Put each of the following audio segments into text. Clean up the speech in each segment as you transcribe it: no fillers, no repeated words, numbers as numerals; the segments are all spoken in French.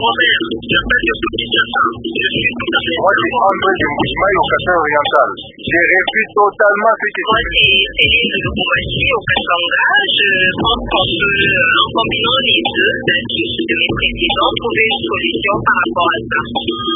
Moi, c'est André de Mouchimaï au Kassaï oriental. Je réfute totalement ce qui Moi, c'est Céline de Lubumbashi au Katanga. Je pense qu'on peut, en combinant les deux, de mes présidents, trouver une solution par rapport à ça.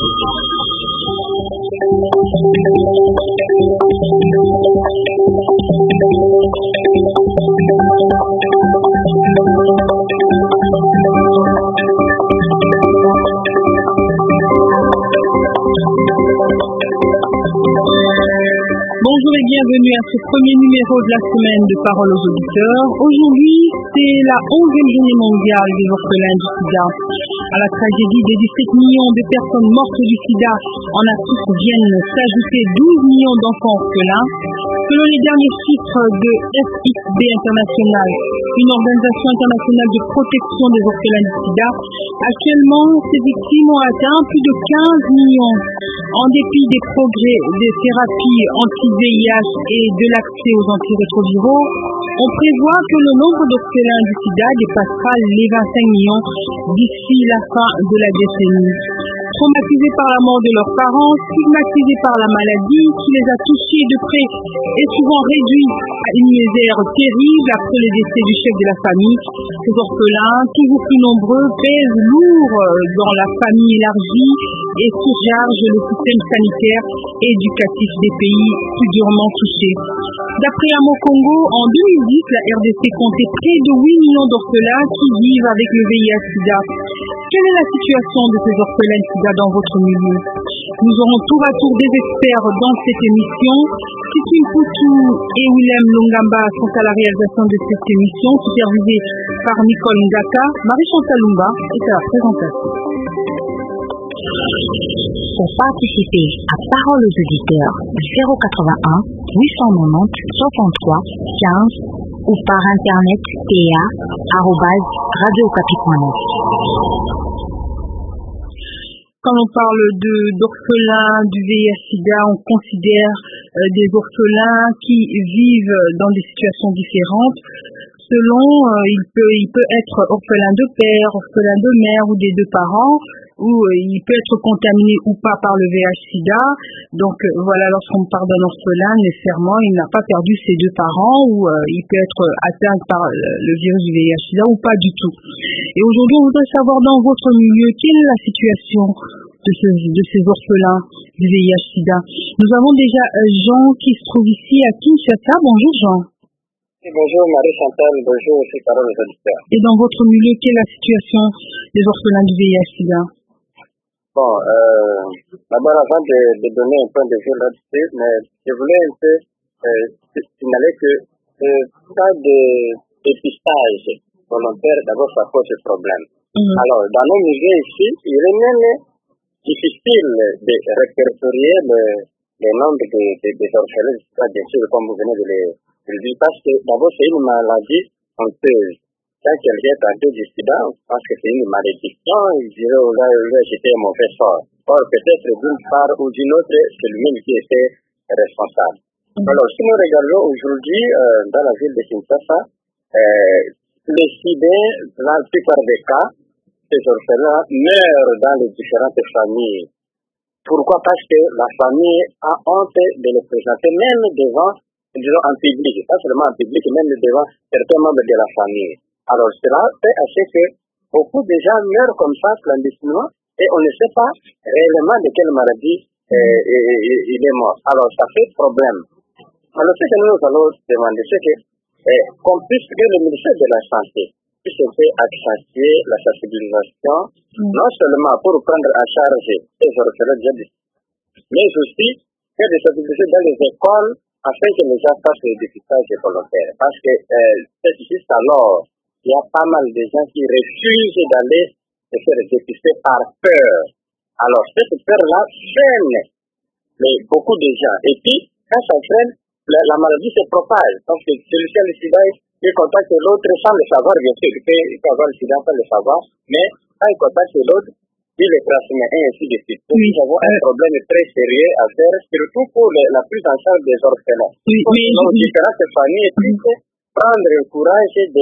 Bonjour et bienvenue à ce premier numéro de la semaine de Parole aux auditeurs. Aujourd'hui, c'est la 11e journée mondiale des orphelins du sida. À la tragédie des 17 millions de personnes mortes du sida en Afrique viennent s'ajouter 12 millions d'enfants orphelins. Selon les derniers chiffres de FXB International, une organisation internationale de protection des orphelins du sida, actuellement, ces victimes ont atteint plus de 15 millions. En dépit des progrès des thérapies anti-VIH et de l'accès aux antirétroviraux, on prévoit que le nombre d'orphelins du sida dépassera les 25 millions d'ici la fin de la décennie. Traumatisés par la mort de leurs parents, stigmatisés par la maladie qui les a touchés de près et souvent réduits à une misère terrible après le décès du chef de la famille, ces orphelins, toujours plus nombreux, pèsent lourd dans la famille élargie et surchargent le système sanitaire et éducatif des pays plus durement touchés. D'après Amo Congo, en 2010, la RDC comptait près de 8 millions d'orphelins qui vivent avec le VIH-Sida. Quelle est la situation de ces orphelins sida dans votre milieu? Nous aurons tour à tour des experts dans cette émission. Christine Poutou et Willem Longamba sont à la réalisation de cette émission, supervisée par Nicole Ngaka. Marie-Chantal Lumba est à la présentation. Pour participer à Parole aux auditeurs, 081 890 63 15 ou par internet pa@radiocapi.net. Quand on parle d'orphelins du VIH-Sida, on considère des orphelins qui vivent dans des situations différentes. Selon, il peut être orphelin de père, orphelin de mère ou des deux parents, ou il peut être contaminé ou pas par le VIH-Sida. Donc voilà, lorsqu'on parle d'un orphelin, nécessairement, il n'a pas perdu ses deux parents, ou il peut être atteint par le virus du VIH-Sida ou pas du tout. Et aujourd'hui, on voudrait savoir dans votre milieu, quelle est la situation de ces orphelins du VIH-Sida. Nous avons déjà Jean qui se trouve ici à Kinshasa. Bonjour Jean. Bonjour Marie-Chantal, bonjour aussi Parole aux auditeurs. Et dans votre milieu, quelle est la situation des orphelins du VIH-Sida? Bon, d'abord avant de donner un point de vue là-dessus, mais je voulais un peu signaler que pas de dépistage volontaire, d'abord ça pose problème. Alors, dans nos milieux ici, il est même difficile de répertorier le nombre des orphelins, bien sûr, comme vous venez de le dire, parce que d'abord c'est une maladie honteuse. Quand quelqu'un est atteint du sida, parce que c'est une malédiction, il dirait, oh là, j'étais un mauvais sort. Or, peut-être d'une part ou d'une autre, c'est lui-même qui était responsable. Alors, si nous regardons aujourd'hui, dans la ville de Kinshasa, les sida, dans la plupart des cas, ces orphelins meurent dans les différentes familles. Pourquoi? Parce que la famille a honte de les présenter, même devant, disons, en public, pas seulement en public, même devant certains membres de la famille. Alors, cela fait assez que beaucoup de gens meurent comme ça, clandestinement, et on ne sait pas réellement de quelle maladie il est mort. Alors, ça fait problème. Alors, ce que nous allons demander, c'est qu'on puisse que le ministère de la Santé puisse accentuer la sensibilisation, non seulement pour prendre à charge les orphelins djihadistes, mais aussi faire des sensibilisations dans les écoles afin que les gens fassent le dépistage volontaire. Parce que c'est juste alors, il y a pas mal de gens qui refusent d'aller se faire dépister par peur. Alors, cette peur-là freine beaucoup de gens. Et puis, quand ça freine, la maladie se propage. Donc, celui-ci a le sida, il contacte l'autre sans le savoir, bien sûr. Il peut avoir le sida sans le savoir, mais quand il contacte l'autre, il le transmet et ainsi de suite. Donc, nous avons un problème très sérieux à faire, surtout pour la prise en charge des orphelins. Nos différentes familles puissent prendre le courage de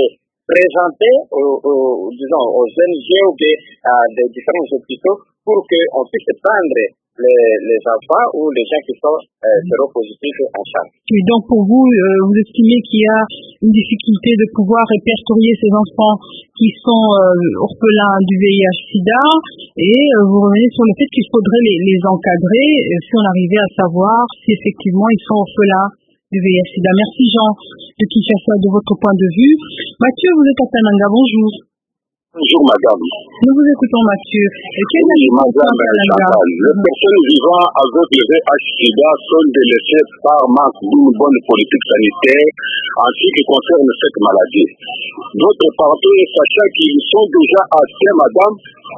présenter aux ONG ou des différents hôpitaux pour qu'on puisse prendre les enfants ou les gens qui sont séropositifs en charge. Et donc pour vous, vous estimez qu'il y a une difficulté de pouvoir répertorier ces enfants qui sont orphelins du VIH-Sida et vous revenez sur le fait qu'il faudrait les encadrer si on arrivait à savoir si effectivement ils sont orphelins du VIH-Sida. Merci Jean de Kinshasa de votre point de vue. Mathieu, vous êtes à Kananga, bonjour. Bonjour madame. Nous vous écoutons Mathieu. Madame Chantal, les personnes vivant avec le VIH-Sida sont délaissées par manque d'une bonne politique sanitaire en ce qui concerne cette maladie. D'autre part, sachant qu'ils sont déjà atteints, madame,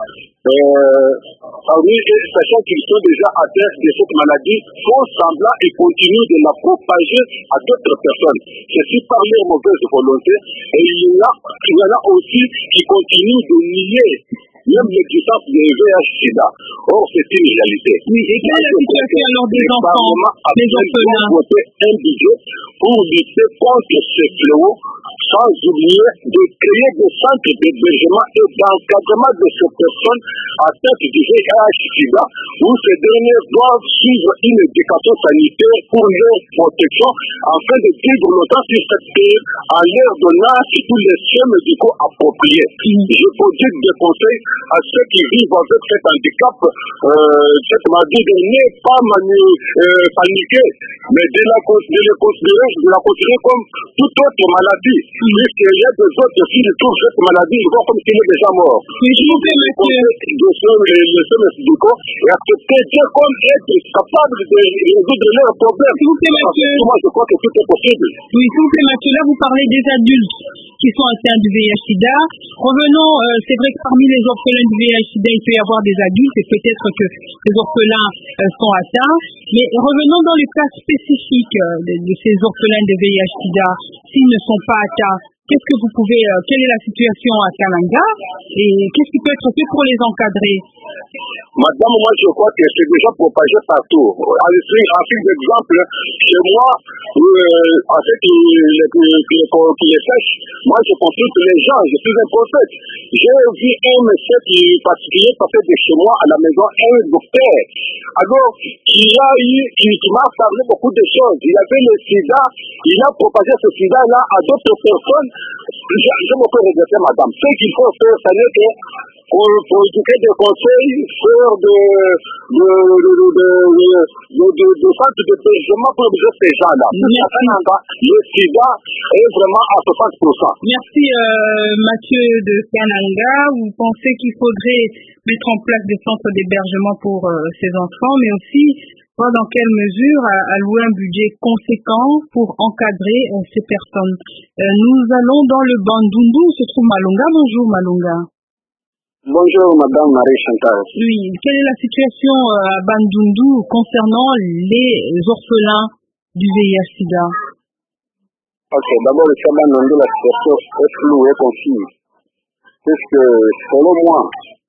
sachant qu'ils sont déjà atteints de cette maladie, font semblant et continuent de la propager à d'autres personnes. Ceci par leur mauvaise volonté. Et il y en a aussi qui continuent de nier même l'existence du VIH-Sida. Or, c'est une réalité. Oui, et quelle est la situation alors des enfants, des orphelins? Voter un budget pour lutter contre ce fléau, sans oublier de créer des centres d'hébergement et d'encadrement de ces personnes atteintes du VIH-Sida, où ces derniers doivent suivre une éducation sanitaire pour leur protection, afin de vivre longtemps sur cette terre en leur donnant tous les soins médicaux appropriés. Je prodigue des conseils à ceux qui vivent avec cet handicap, cette maladie, de ne pas paniquer, mais de la considérer comme toute autre maladie. Puisqu'il y a des autres qui retrouvent cette maladie, ils vont comme s'ils étaient déjà morts. S'il vous plaît, monsieur. Les soins médicaux et accepter Dieu comme être capable de résoudre leurs problèmes. S'il vous plaît, monsieur. Moi, je crois que tout est possible. Oui, s'il vous plaît, Mathieu, là, vous parlez des adultes qui sont atteints du VIH-Sida. Revenons, c'est vrai que parmi les orphelins du VIH-Sida, il peut y avoir des adultes et peut-être que les orphelins sont atteints. Mais revenons dans les cas spécifiques de ces orphelins de VIH-Sida. S'ils ne sont pas atteints, quelle est la situation à Kananga et qu'est-ce qui peut être fait pour les encadrer? Madame, moi je crois que c'est déjà propagé partout. À titre d'exemple, chez moi, en fait, qui les sèche, moi je consulte les gens, je suis un prophète. J'ai vu un monsieur qui particulier passer de chez moi à la maison, un docteur. Alors, qui m'a parlé beaucoup de choses. Il y avait le sida, il a propagé ce sida-là à d'autres personnes. Je me peux regretter, madame. Ce qu'il faut faire, ça n'est que pour éduquer des conseils, faire de centres de hébergement pour ces gens-là. Le sida est vraiment à 60%. Merci Mathieu de Kananga. Vous pensez qu'il faudrait mettre en place des centres d'hébergement pour ces enfants, mais aussi voir dans quelle mesure allouer un budget conséquent pour encadrer ces personnes. Nous allons dans le Bandundu où se trouve Malonga. Bonjour Malonga. Bonjour Madame Marie Chantal. Oui, quelle est la situation à Bandundu concernant les orphelins du VIH-Sida? Ok, d'abord ici à Bandundu, la situation est floue et confuse. Puisque selon moi,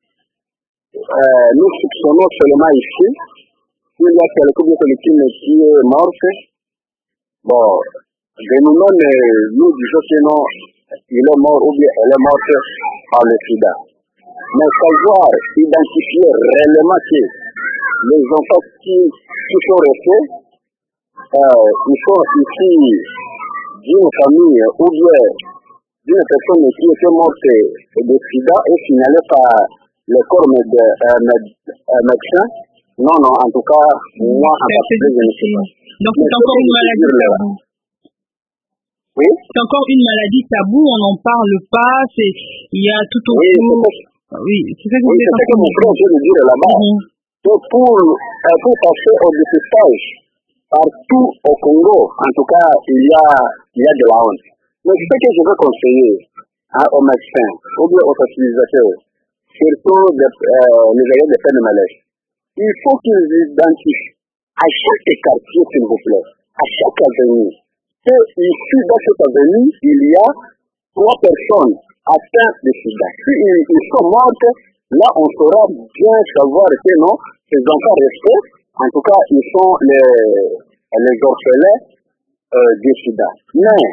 nous soupçonnons seulement ici qu'il y a quelques victimes qui est morte. Bon, de nous-mêmes, nous disons que non, il est mort ou bien elle est morte par le sida. Mais savoir identifier réellement que les enfants qui sont restés, ils sont ici d'une famille ou bien d'une personne qui était morte de sida et signalée par le corps médecin. Non, en tout cas, moi, en particulier, je ne sais pas. Donc, c'est encore une maladie taboue. Oui? C'est encore une maladie taboue, on n'en parle pas, il y a tout autour. Oui, c'est ça que mon frère vient de dire là-bas. Pour passer au dépistage, partout au Congo, en tout cas, il y a de la honte. Mais ce que je veux conseiller aux médecins, ou bien aux fertilisateurs, surtout les agents de peine de malaise, il faut qu'ils identifient à chaque quartier, s'il vous plaît, à chaque avenue, que ici, dans cette avenue, il y a 3 personnes atteintes de sida. Si ils sont mortes, là, on saura bien savoir que non, ces enfants restés, en tout cas, ils sont les orphelins du sida. Mais,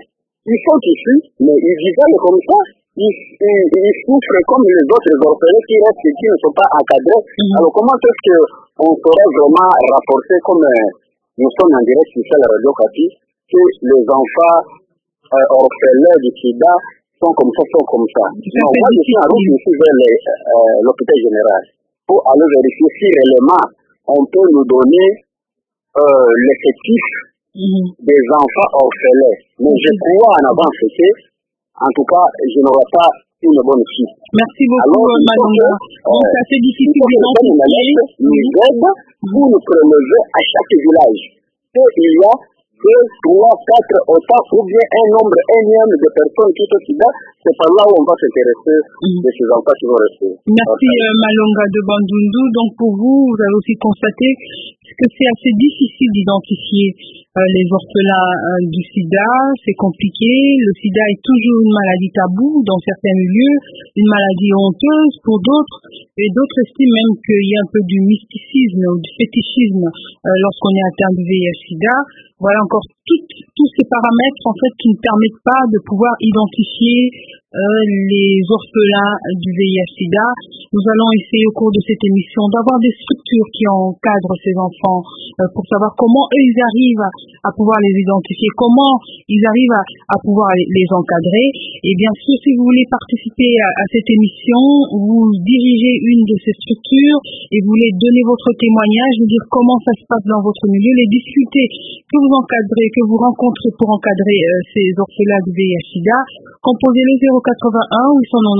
Ils sont ici, mais ils vivent comme ça. Ils souffrent comme les autres orphelins qui restent et qui ne sont pas encadrés. Alors comment est-ce qu'on saurait vraiment rapporter, comme nous sommes en direct sur la radio Kapi, que les enfants orphelins du SIDA sont comme ça? Non, moi je suis en route ici vers l'hôpital général pour aller vérifier si réellement on peut nous donner l'effectif des enfants orphelins. Mais je crois en avance que, en tout cas, je n'aurai pas une bonne suite. Merci beaucoup, Malonga. Donc, c'est assez difficile d'identifier. Nous aide pour nous prélever à chaque village. Et il y a 2, 3, 4, autant ou bien un nombre énième de personnes qui sont SIDA. C'est par là où on va s'intéresser de ces enfants qui vont rester. Merci, Malonga de Bandundu. Donc, pour vous, vous avez aussi constaté que c'est assez difficile d'identifier les orphelins du SIDA. C'est compliqué. Le SIDA est toujours une maladie taboue dans certains milieux, une maladie honteuse pour d'autres, et d'autres estiment même qu'il y a un peu du mysticisme ou du fétichisme lorsqu'on est atteint du VIH-SIDA. Voilà encore tous ces paramètres en fait qui ne permettent pas de pouvoir identifier les orphelins du VIH-SIDA. Nous allons essayer au cours de cette émission d'avoir des structures qui encadrent ces enfants pour savoir comment eux ils arrivent à pouvoir les identifier, comment ils arrivent à pouvoir les encadrer. Et bien sûr, si vous voulez participer à cette émission, vous dirigez une de ces structures et vous voulez donner votre témoignage, vous dire comment ça se passe dans votre milieu, les difficultés que vous encadrez, que vous rencontrez pour encadrer ces orphelins du VIH-SIDA, composez le 081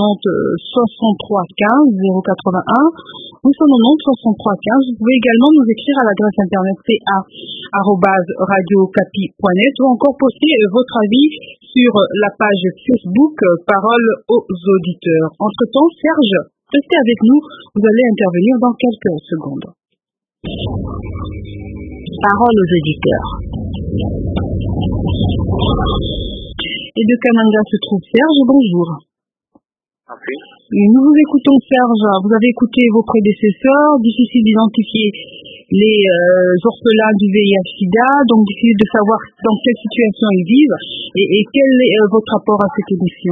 890 63 15 081 890 63 15. Vous pouvez également nous écrire à l'adresse internet ca@radiocapi.net ou encore poster votre avis sur la page Facebook Parole aux auditeurs. Entre-temps, Serge, restez avec nous, vous allez intervenir dans quelques secondes. Parole aux auditeurs. Et de Kananga se trouve Serge, bonjour. Okay. Nous vous écoutons Serge, vous avez écouté vos prédécesseurs, difficile d'identifier les orphelins du VIH-SIDA, donc difficile de savoir dans quelle situation ils vivent, et quel est votre rapport à cette émission?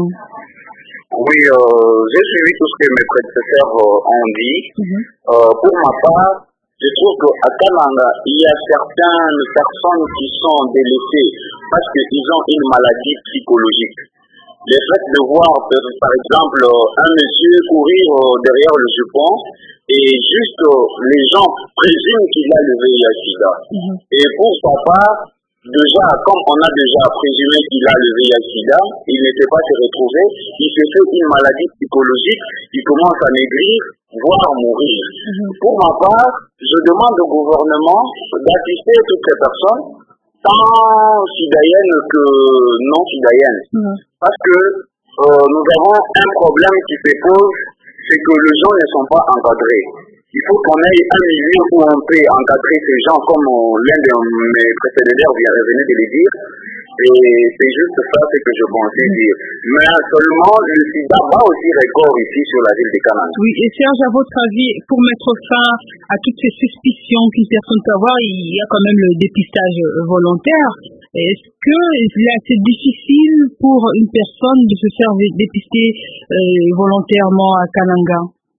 Oui, j'ai suivi tout ce que mes prédécesseurs ont dit. Pour ma part, je trouve qu'à Kananga, il y a certaines personnes qui sont délaissées parce qu'ils ont une maladie psychologique. Le fait de voir, par exemple, un monsieur courir derrière le jupon et juste les gens présument qu'il a le VIH-SIDA. Et pour sa part, déjà, comme on a déjà présumé qu'il a le VIH-SIDA, il ne peut pas se retrouver, il se fait une maladie psychologique, il commence à maigrir, voire mourir. Pour ma part, je demande au gouvernement d'assister toutes ces personnes, tant sidayennes que non sidayennes. Parce que nous avons un problème qui se pose, c'est que les gens ne sont pas encadrés. Il faut qu'on ait un milieu où on peut encadrer ces gens, comme l'un de mes précédents venait de le dire. Et c'est juste ça ce que je pensais dire. Mais seulement, le SIDA bat aussi record ici sur la ville de Kananga. Oui, et Serge, à votre avis, pour mettre fin à toutes ces suspicions qu'une personne peut avoir, il y a quand même le dépistage volontaire. Est-ce que c'est difficile pour une personne de se faire dépister volontairement à Kananga?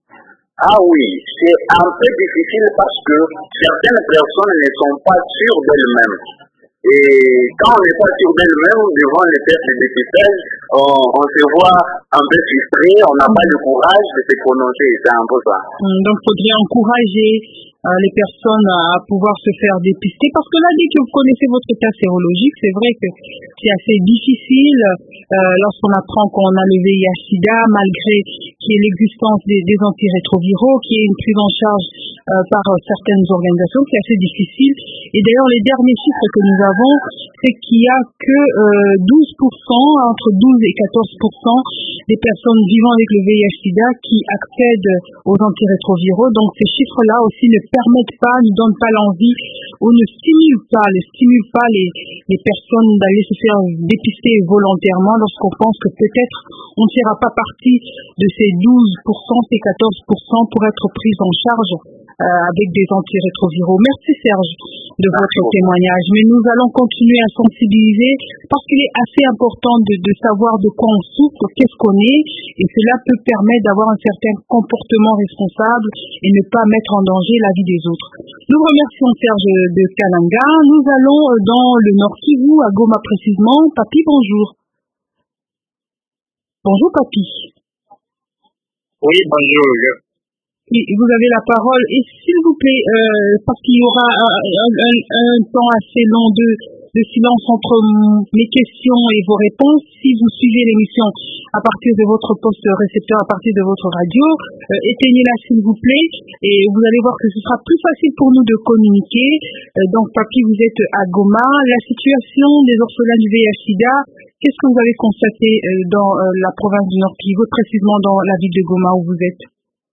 Ah oui, c'est un peu difficile parce que certaines personnes ne sont pas sûres d'elles-mêmes. Et quand on n'est pas sûr d'elle-même, devant les tests de dépistage, on se voit un peu frustré, on n'a pas le courage de se prononcer, c'est un peu ça. Donc il faudrait encourager les personnes à pouvoir se faire dépister, parce que là, dès que vous connaissez votre cas sérologique, c'est vrai que c'est assez difficile lorsqu'on apprend qu'on a le VIH-SIDA, malgré qu'il y ait l'existence des antirétroviraux, qu'il y ait une prise en charge par certaines organisations, c'est assez difficile. Et d'ailleurs, les derniers chiffres que nous avons, c'est qu'il n'y a que 12%, entre 12 et 14% des personnes vivant avec le VIH-SIDA qui accèdent aux antirétroviraux. Donc ces chiffres-là aussi ne permettent pas, ne donnent pas l'envie ou ne stimulent pas les personnes d'aller se faire dépister volontairement lorsqu'on pense que peut-être on ne fera pas partie de ces 12%, ces 14% pour être pris en charge avec des antirétroviraux. Merci Serge de votre témoignage. Mais nous allons continuer à sensibiliser parce qu'il est assez important de savoir de quoi on souffre, qu'est-ce qu'on est, et cela peut permettre d'avoir un certain comportement responsable et ne pas mettre en danger la vie des autres. Nous remercions Serge de Kalanga. Nous allons dans le Nord Kivu, à Goma précisément. Papi, bonjour. Bonjour Papi. Oui, bonjour. Oui, vous avez la parole. Et s'il vous plaît, parce qu'il y aura un temps assez long de silence entre mes questions et vos réponses, si vous suivez l'émission à partir de votre poste récepteur, à partir de votre radio, éteignez-la s'il vous plaît, et vous allez voir que ce sera plus facile pour nous de communiquer. Donc, Papi, vous êtes à Goma. La situation des orphelins du VIH-Sida, qu'est-ce que vous avez constaté dans la province du Nord Kivu, précisément dans la ville de Goma où vous êtes?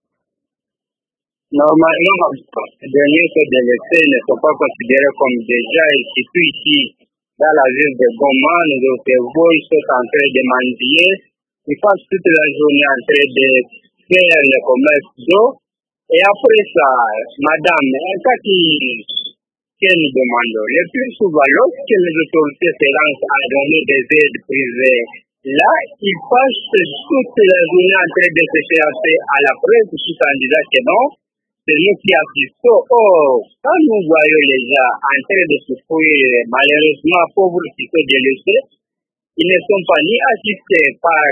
Normalement, les derniers faits de l'essai ne sont pas considérés comme déjà, et surtout ici, dans la ville de Goma, nous observons, ils sont en train de mendier, ils passent toute la journée en train de faire le commerce d'eau, et après ça, madame, un cas que nous demandons, le plus souvent, lorsque les autorités se lancent à donner des aides privées, là, ils passent toute la journée en train de se faire à la presse, tout en disant que non, c'est nous qui assistons. Or, quand nous voyons les gens en train de souffrir, malheureusement, pauvres qui sont délaissés, ils ne sont pas ni assistés par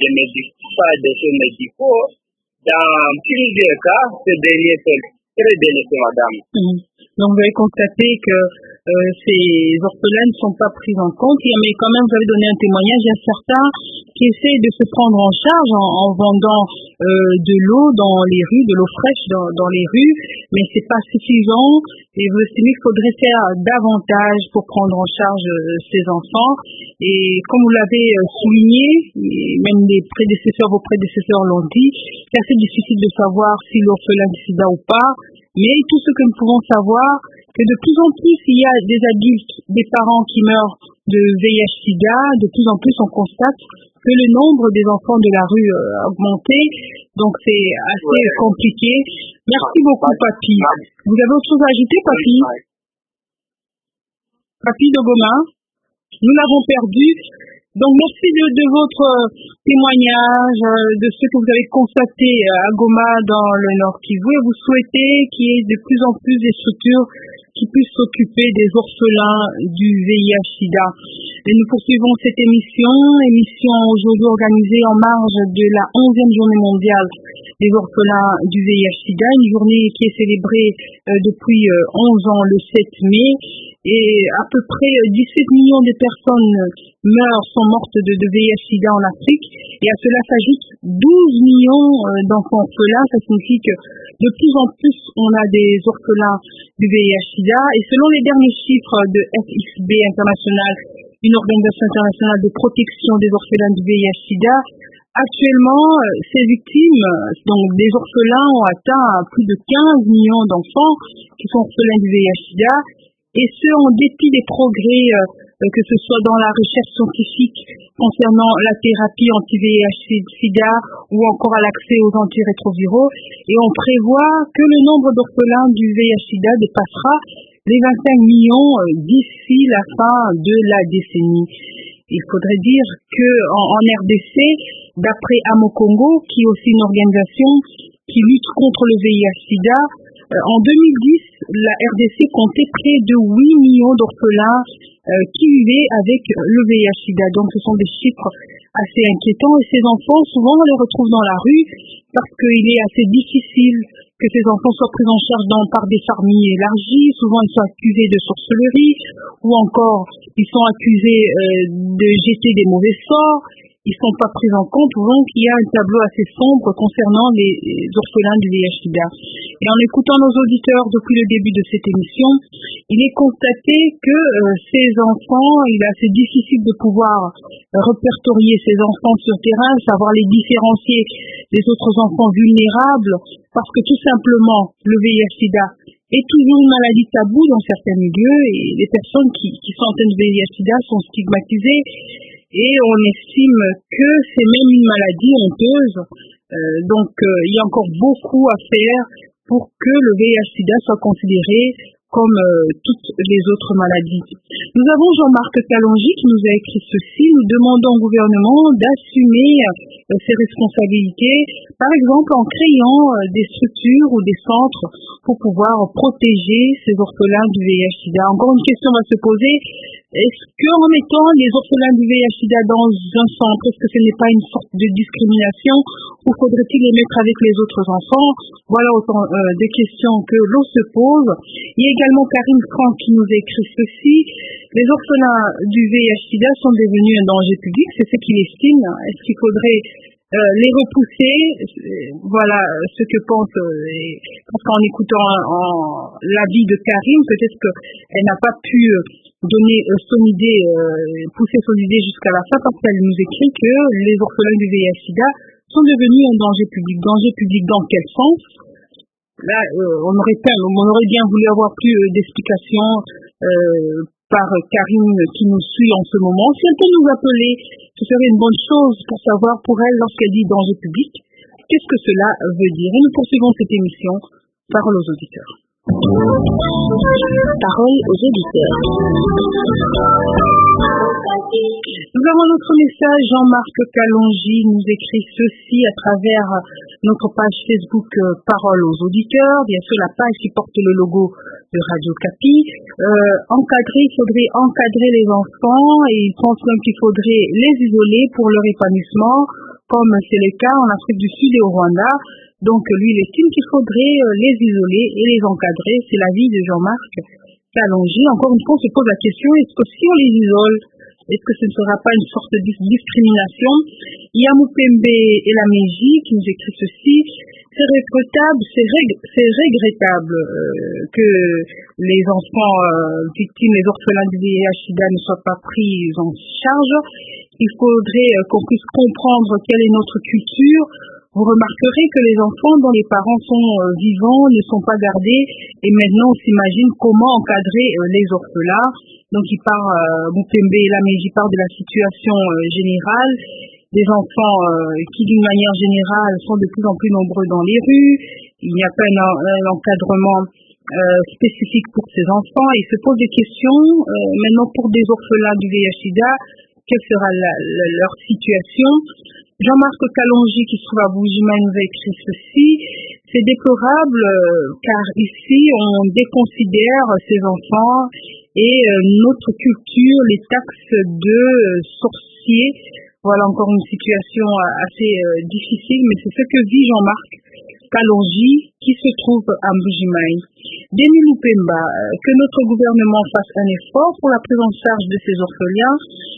des soins médicaux. Dans plusieurs cas, ces derniers sont très délaissés, madame. Donc, vous avez constaté que ces orphelins ne sont pas pris en compte, mais quand même, vous avez donné un témoignage. Il y a certains qui essayent de se prendre en charge en vendant de l'eau dans les rues, de l'eau fraîche dans les rues, mais c'est pas suffisant. Et vous estimez qu'il faudrait faire davantage pour prendre en charge ces enfants. Et comme vous l'avez souligné, et même vos prédécesseurs l'ont dit, c'est assez difficile de savoir si l'orphelin du sida ou pas. Mais tout ce que nous pouvons savoir, que de plus en plus, il y a des adultes, des parents qui meurent de VIH-Sida. De plus en plus, on constate que le nombre des enfants de la rue a augmenté. Donc, c'est assez compliqué. Merci beaucoup, Papi. Vous avez autre chose à ajouter, Papi? Papi de Goma, nous l'avons perdu. Donc, merci de votre témoignage, de ce que vous avez constaté à Goma dans le Nord Kivu, et vous souhaitez qu'il y ait de plus en plus des structures qui puissent s'occuper des orphelins du VIH-Sida. Et nous poursuivons cette émission aujourd'hui organisée en marge de la 11e journée mondiale des orphelins du VIH-Sida, une journée qui est célébrée depuis 11 ans le 7 mai. Et à peu près 17 millions de personnes sont mortes de VIH-Sida en Afrique. Et à cela s'ajoutent 12 millions d'enfants orphelins. Ça signifie que de plus en plus, on a des orphelins du VIH-Sida. Et selon les derniers chiffres de FIB International, une organisation internationale de protection des orphelins du VIH-Sida, actuellement, ces victimes, donc des orphelins, ont atteint plus de 15 millions d'enfants qui sont orphelins du VIH-Sida. Et ce, en dépit des progrès, que ce soit dans la recherche scientifique concernant la thérapie anti-VIH-Sida ou encore à l'accès aux antirétroviraux. Et on prévoit que le nombre d'orphelins du VIH-Sida dépassera les 25 millions d'ici la fin de la décennie. Il faudrait dire que en RDC, d'après Amo Congo, qui est aussi une organisation qui lutte contre le VIH-Sida, en 2010, la RDC comptait près de 8 millions d'orphelins qui vivaient avec le VIH-Sida. Donc ce sont des chiffres assez inquiétants, et ces enfants, souvent on les retrouve dans la rue parce qu'il est assez difficile que ces enfants soient pris en charge par des familles élargies. Souvent ils sont accusés de sorcellerie, ou encore ils sont accusés de jeter des mauvais sorts. Ils ne sont pas pris en compte, donc il y a un tableau assez sombre concernant les orphelins du VIH-Sida. Et en écoutant nos auditeurs depuis le début de cette émission, il est constaté que ces enfants, il est assez difficile de pouvoir répertorier ces enfants sur terrain, savoir les différencier des autres enfants vulnérables, parce que tout simplement, le VIH-Sida est toujours une maladie taboue dans certains milieux, et les personnes qui sont atteintes de VIH-Sida sont stigmatisées. Et on estime que c'est même une maladie honteuse. Donc, il y a encore beaucoup à faire pour que le VIH-Sida soit considéré comme toutes les autres maladies. Nous avons Jean-Marc Kalonji qui nous a écrit ceci. Nous demandons au gouvernement d'assumer ses responsabilités, par exemple en créant des structures ou des centres pour pouvoir protéger ces orphelins du VIH-Sida. Encore une question va se poser. Est-ce qu'en mettant les orphelins du VIH-Sida dans un centre, est-ce que ce n'est pas une sorte de discrimination ou faudrait-il les mettre avec les autres enfants? Voilà autant de questions que l'on se pose. Il y a également Karine Franck qui nous écrit ceci. Les orphelins du VIH-Sida sont devenus un danger public, c'est ce qu'il estime. Est-ce qu'il faudrait les repousser? Voilà ce que pense, parce qu'en écoutant l'avis de Karine, peut-être qu'elle n'a pas pu donner son idée, pousser son idée jusqu'à la fin, parce qu'elle nous écrit que les orphelins du VIH-Sida sont devenus un danger public. Danger public dans quel sens? Là, on aurait bien voulu avoir plus d'explications par Karine qui nous suit en ce moment. Si elle peut nous appeler, ce serait une bonne chose pour savoir pour elle, lorsqu'elle dit danger public, qu'est-ce que cela veut dire. Et nous poursuivons cette émission. Parole aux auditeurs. Parole aux auditeurs. Nous avons notre message. Jean-Marc Kalonji nous écrit ceci à travers notre page Facebook Parole aux auditeurs. Bien sûr, la page qui porte le logo de Radio Capi. Il faudrait encadrer les enfants et il pense même qu'il faudrait les isoler pour leur épanouissement, comme c'est le cas en Afrique du Sud et au Rwanda. Donc lui, il estime qu'il faudrait les isoler et les encadrer. C'est l'avis de Jean-Marc Kalonji. Encore une fois, on se pose la question, est-ce que si on les isole, est-ce que ce ne sera pas une sorte de discrimination? Il y a Moupembe et la Mégie qui nous écrit ceci. C'est regrettable que les enfants victimes, les orphelins du VIH-Sida ne soient pas pris en charge. Il faudrait qu'on puisse comprendre quelle est notre culture. Vous remarquerez que les enfants dont les parents sont vivants ne sont pas gardés et maintenant on s'imagine comment encadrer les orphelins. Donc il Moupembe et Laméji parle de la situation générale, des enfants qui d'une manière générale sont de plus en plus nombreux dans les rues. Il n'y a pas un encadrement spécifique pour ces enfants. Il se pose des questions maintenant pour des orphelins du VIH-Sida, quelle sera leur situation? Jean-Marc Kalonji, qui se trouve à Boujima, nous a écrit ceci. C'est déplorable car ici on déconsidère ces enfants et notre culture les taxe de sorciers. Voilà encore une situation assez difficile, mais c'est ce que vit Jean-Marc Kalonji qui se trouve à Mbujimaï. Denis Lupemba, que notre gouvernement fasse un effort pour la prise en charge de ces orphelins.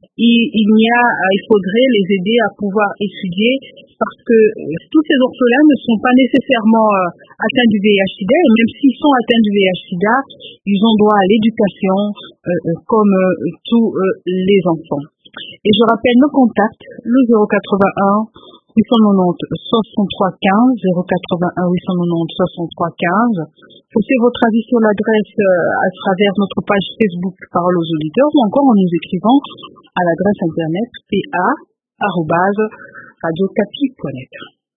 Il faudrait les aider à pouvoir étudier parce que tous ces orphelins ne sont pas nécessairement atteints du VIH-Sida et même s'ils sont atteints du VIH-Sida, ils ont droit à l'éducation comme tous les enfants. Et je rappelle nos contacts, le 081 890 63 15, 081 890 63 15. Posez votre avis sur l'adresse à travers notre page Facebook Parole aux auditeurs ou encore en nous écrivant à l'adresse internet pa@radiocapi.net.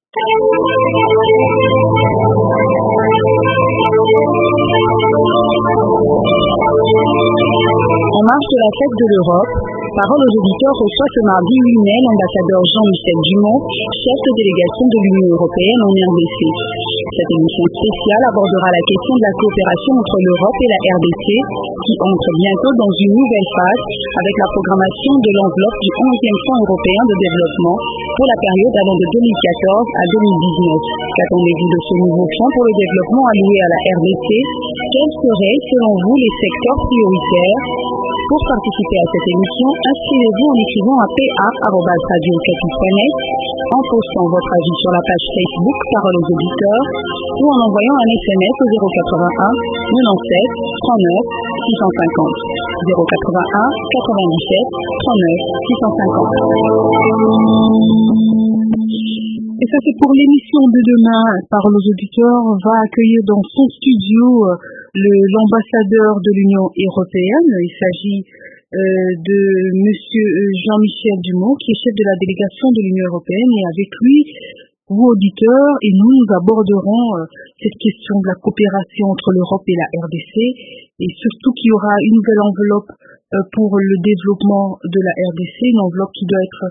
En marge de la fête de l'Europe, Parole aux auditeurs reçoit ce mardi 8 mai l'ambassadeur Jean-Michel Dumont, chef de délégation de l'Union européenne en RDC. Cette émission spéciale abordera la question de la coopération entre l'Europe et la RDC, qui entre bientôt dans une nouvelle phase avec la programmation de l'enveloppe du 11e Fonds européen de développement pour la période allant de 2014 à 2019. Qu'attendez-vous de ce nouveau fonds pour le développement alloué à la RDC? Quels seraient, selon vous, les secteurs prioritaires? Pour participer à cette émission, inscrivez-vous en écrivant à pa@radiocapi.net, en postant votre avis sur la page Facebook Parole aux auditeurs ou en envoyant un SMS au 081 97 39 650. 081 97 39 650. Et ça c'est pour l'émission de demain. Parole aux auditeurs va accueillir dans son studio l'ambassadeur de l'Union européenne. Il s'agit de monsieur Jean-Michel Dumont, qui est chef de la délégation de l'Union européenne, et avec lui, vous auditeurs, et nous aborderons cette question de la coopération entre l'Europe et la RDC, et surtout qu'il y aura une nouvelle enveloppe pour le développement de la RDC, une enveloppe qui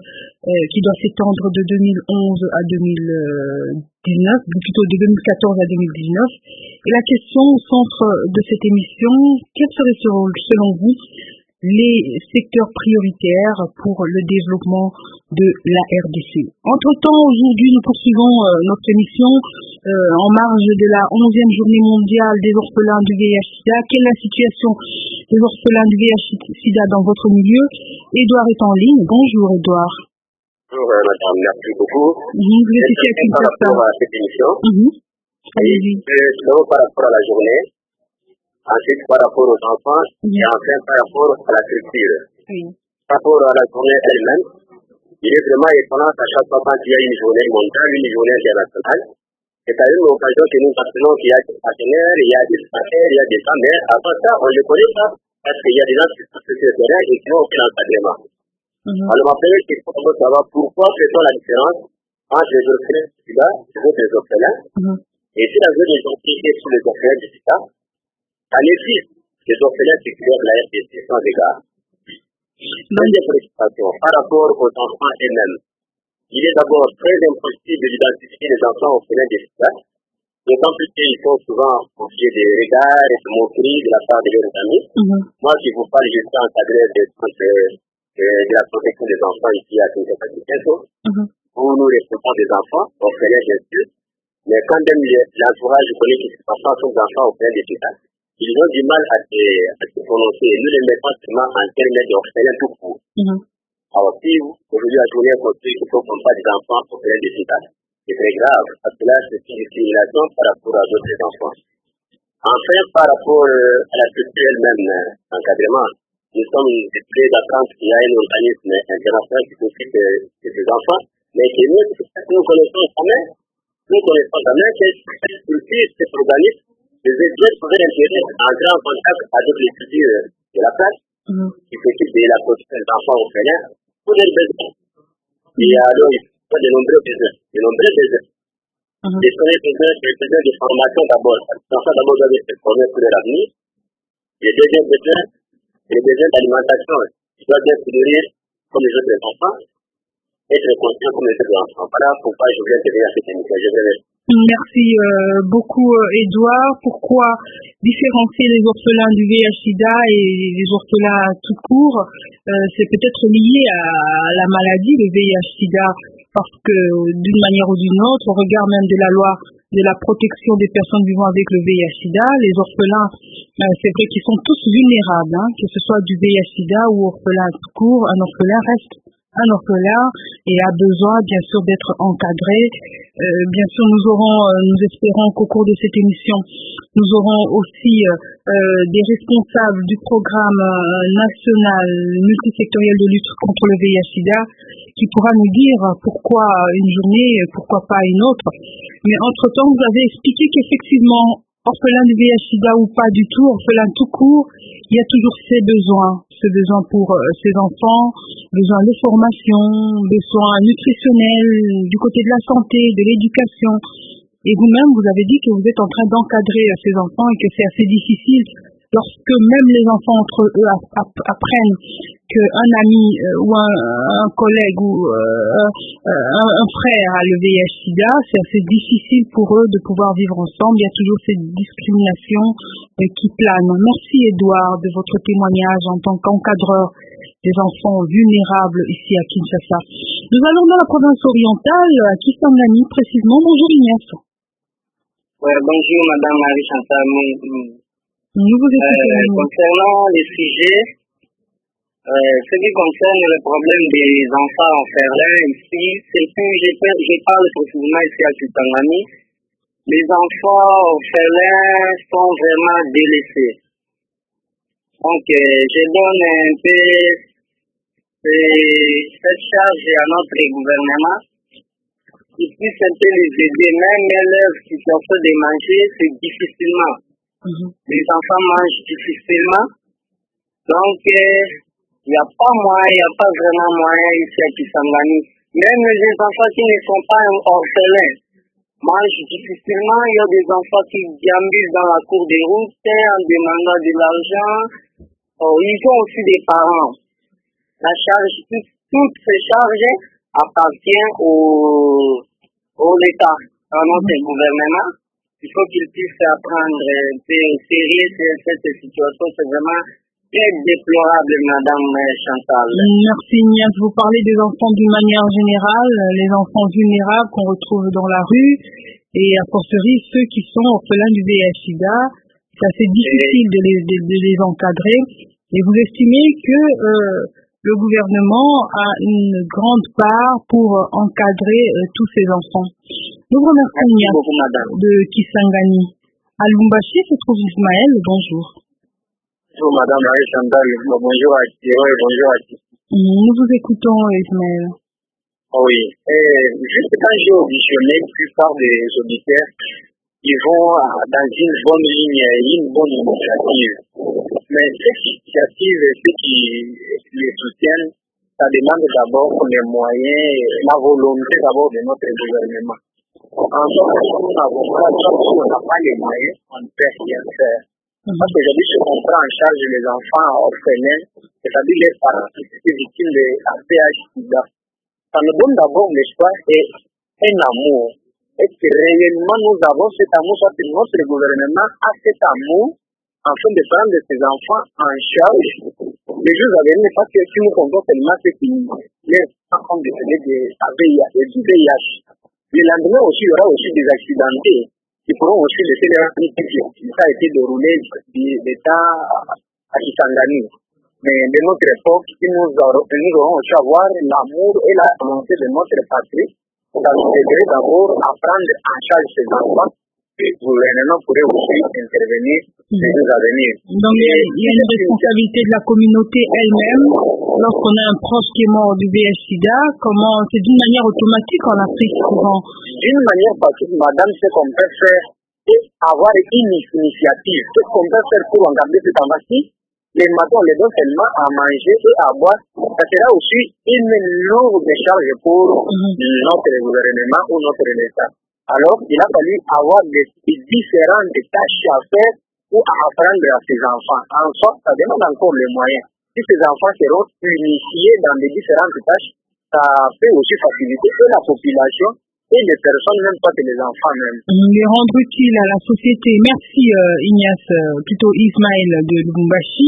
doit s'étendre de 2011 à 2019, plutôt de 2014 à 2019. Et la question au centre de cette émission, quels seraient selon vous les secteurs prioritaires pour le développement de la RDC. Entre-temps, aujourd'hui, nous poursuivons notre émission en marge de la 11e journée mondiale des orphelins du VIH-Sida. Quelle est la situation des orphelins du VIH-Sida dans votre milieu? Édouard est en ligne. Bonjour, Édouard. Bonjour, madame. Merci beaucoup. Vous êtes ici à Kinshasa. Par rapport à cette émission, allez-y. D'abord par rapport à la journée, ensuite par rapport aux enfants, et enfin par rapport à la culture. Par rapport à la journée elle-même, il est vraiment étonnant à chaque fois quand il y a une journée mondiale, une journée internationale. C'est à une occasion que nous appelons qu'il y a des partenaires, il y a des partenaires, il y a des femmes, mais avant ça, on ne les connaît pas, parce qu'il y a des gens qui sont sur le terrain et qui ont fait l'encadrement. Alors ma première question, on veut savoir pourquoi fait-on la différence entre les orphelins du Sida et les autres orphelins, et si la zone des orphelins sur les orphelins du Sida, en effet, les orphelins séculaires de la RDC sans égard. Deuxième préoccupation, par rapport aux enfants eux-mêmes, il est d'abord très impossible d'identifier les enfants orphelins des Sida, d'autant plus qu'ils sont souvent confiés des regards et de moqueries de la part de leurs amis. Moi, si vous parlez, je suis encadré des centres de la protection des enfants ici à Kinshasa, où nous répondons des enfants orphelins, bien sûr, mais quand même l'entourage connaît que ces enfants sont des enfants orphelins des Sida, ils ont du mal à se prononcer. Nous les mettons seulement en termes d'orphelins tout court. Alors, si aujourd'hui la journée est construite, il faut qu'on parle des enfants orphelins des Sida, c'est très grave, parce que là, c'est une discrimination par rapport à d'autres enfants. Enfin, par rapport à la culture elle-même, encadrement, nous sommes décidés d'apprendre qu'il y a un organisme international qui s'occupe de ces enfants, mais que nous connaissons jamais cette culture, cet organisme, les aider trouver l'intérêt à entrer en contact avec les cultures de la place, qui s'occupent de la protection des enfants orphelins, pour leurs besoins. Et alors, il faut de nombreux besoins. Des besoins de formation d'abord. Les enfants d'abord doivent être formés pour leur avenir. Les deuxièmes besoins, les besoins d'alimentation, ils doivent être nourris comme les autres enfants, être conscients comme les autres enfants. Voilà pourquoi je voulais intervenir à cette émission. Je vous remercie. Merci beaucoup, Édouard. Pourquoi différencier les orphelins du VIH-Sida et les orphelins tout court? C'est peut-être lié à la maladie, le VIH-Sida, parce que d'une manière ou d'une autre, au regard même de la loi de la protection des personnes vivant avec le VIH-Sida, les orphelins, c'est vrai qu'ils sont tous vulnérables, que ce soit du VIH-Sida ou orphelin tout court. Un orphelin reste un orphelin et a besoin bien sûr d'être encadré. Bien sûr, nous espérons qu'au cours de cette émission, nous aurons aussi des responsables du programme national multisectoriel de lutte contre le VIH-Sida qui pourra nous dire pourquoi une journée, pourquoi pas une autre. Mais entre-temps, vous avez expliqué qu'effectivement, orphelin du VIH-Sida ou pas du tout, orphelin tout court, il y a toujours ces besoins pour ces enfants, besoin de formation, besoin nutritionnels, du côté de la santé, de l'éducation. Et vous-même, vous avez dit que vous êtes en train d'encadrer ces enfants et que c'est assez difficile lorsque même les enfants entre eux apprennent qu'un ami ou un collègue ou un frère a le VIH-Sida, c'est assez difficile pour eux de pouvoir vivre ensemble. Il y a toujours cette discrimination qui plane. Merci Édouard de votre témoignage en tant qu'encadreur des enfants vulnérables ici à Kinshasa. Nous allons dans la province orientale, à Kisangani précisément. Bonjour Inès. Bonjour Madame Marie-Chantal. Nous vous écoutons. Concernant les sujets, ce qui concerne le problème des enfants orphelins ici, c'est que je parle précisément ici à Kisangani. Les enfants orphelins sont vraiment délaissés. Donc, je donne un peu cette charge à notre gouvernement qui puisse un peu les aider, même leur situation de manger, c'est difficilement. Les enfants mangent difficilement. Donc, il n'y a pas vraiment moyen ici à Kisangani. Même les enfants qui ne sont pas orphelins mangent difficilement. Il y a des enfants qui déambulent dans la cour des routes en demandant de l'argent. Ils ont aussi des parents. La charge, toutes ces charges appartiennent au l'État, à notre gouvernement. Il faut qu'ils puissent apprendre un peu au sérieux cette situation. C'est vraiment très déplorable, Madame Chantal. Merci Ignace. Vous parlez des enfants d'une manière générale, les enfants vulnérables qu'on retrouve dans la rue et a fortiori ceux qui sont orphelins du VIH/SIDA. C'est assez difficile de les encadrer. Et vous estimez que le gouvernement a une grande part pour encadrer tous ces enfants. Nous remercions Ignace de Kisangani. À Lubumbashi se trouve Ismaël. Bonjour. Bonjour Madame Marie-Chantal, bonjour à Thierry et bonjour à tous. Nous vous écoutons Ismaël. Oui, juste quand j'ai auditionné la plupart des auditeurs, ils vont dans une bonne ligne, une bonne initiative. Mais cette initiative et ceux qui les soutiennent, ça demande d'abord les moyens, la volonté d'abord de notre gouvernement. En sorte que nous n'avons pas, si on n'a pas les moyens, on ne peut rien faire. Parce qu'aujourd'hui, si on prend en charge les enfants orphelins, c'est-à-dire les parents qui étaient victimes de VIH/SIDA, ça nous donne d'abord l'espoir et un amour. Et que réellement nous avons cet amour, soit que notre gouvernement a cet amour afin de prendre ces enfants en charge. Les jours à venir, parce que si nous comptons seulement ce qui les enfants décédés du VIH. Le lendemain aussi, il y aura aussi des accidentés qui pourront aussi laisser les enfants qui ça a été déroulé d'État à Kisangani. Mais de notre époque, nous aurons aussi avoir l'amour et la volonté de notre patrie. Ça nous aiderait d'abord à prendre en charge ces enfants. Et le gouvernement pourrait aussi intervenir les jours à venir. Donc il y a une responsabilité de la communauté elle-même. Lorsqu'on a un proche qui est mort du VIH/SIDA, comment c'est d'une manière automatique en Afrique souvent? D'une manière pratique, madame, ce qu'on peut faire, c'est avoir une initiative. Ce qu'on peut faire pour encadrer cet enfant-ci, les matins, on les donne seulement à manger et à boire. Ça sera aussi une lourde charge pour notre gouvernement ou notre État. Alors, il a fallu avoir des différentes tâches à faire ou à apprendre à ces enfants. En sorte, ça demande encore les moyens. Si ces enfants seront initiés dans les différentes tâches, ça peut aussi faciliter et la population et les personnes, même pas que les enfants même. Les rendre utiles à la société. Merci Ignace, plutôt Ismaël de Lubumbashi.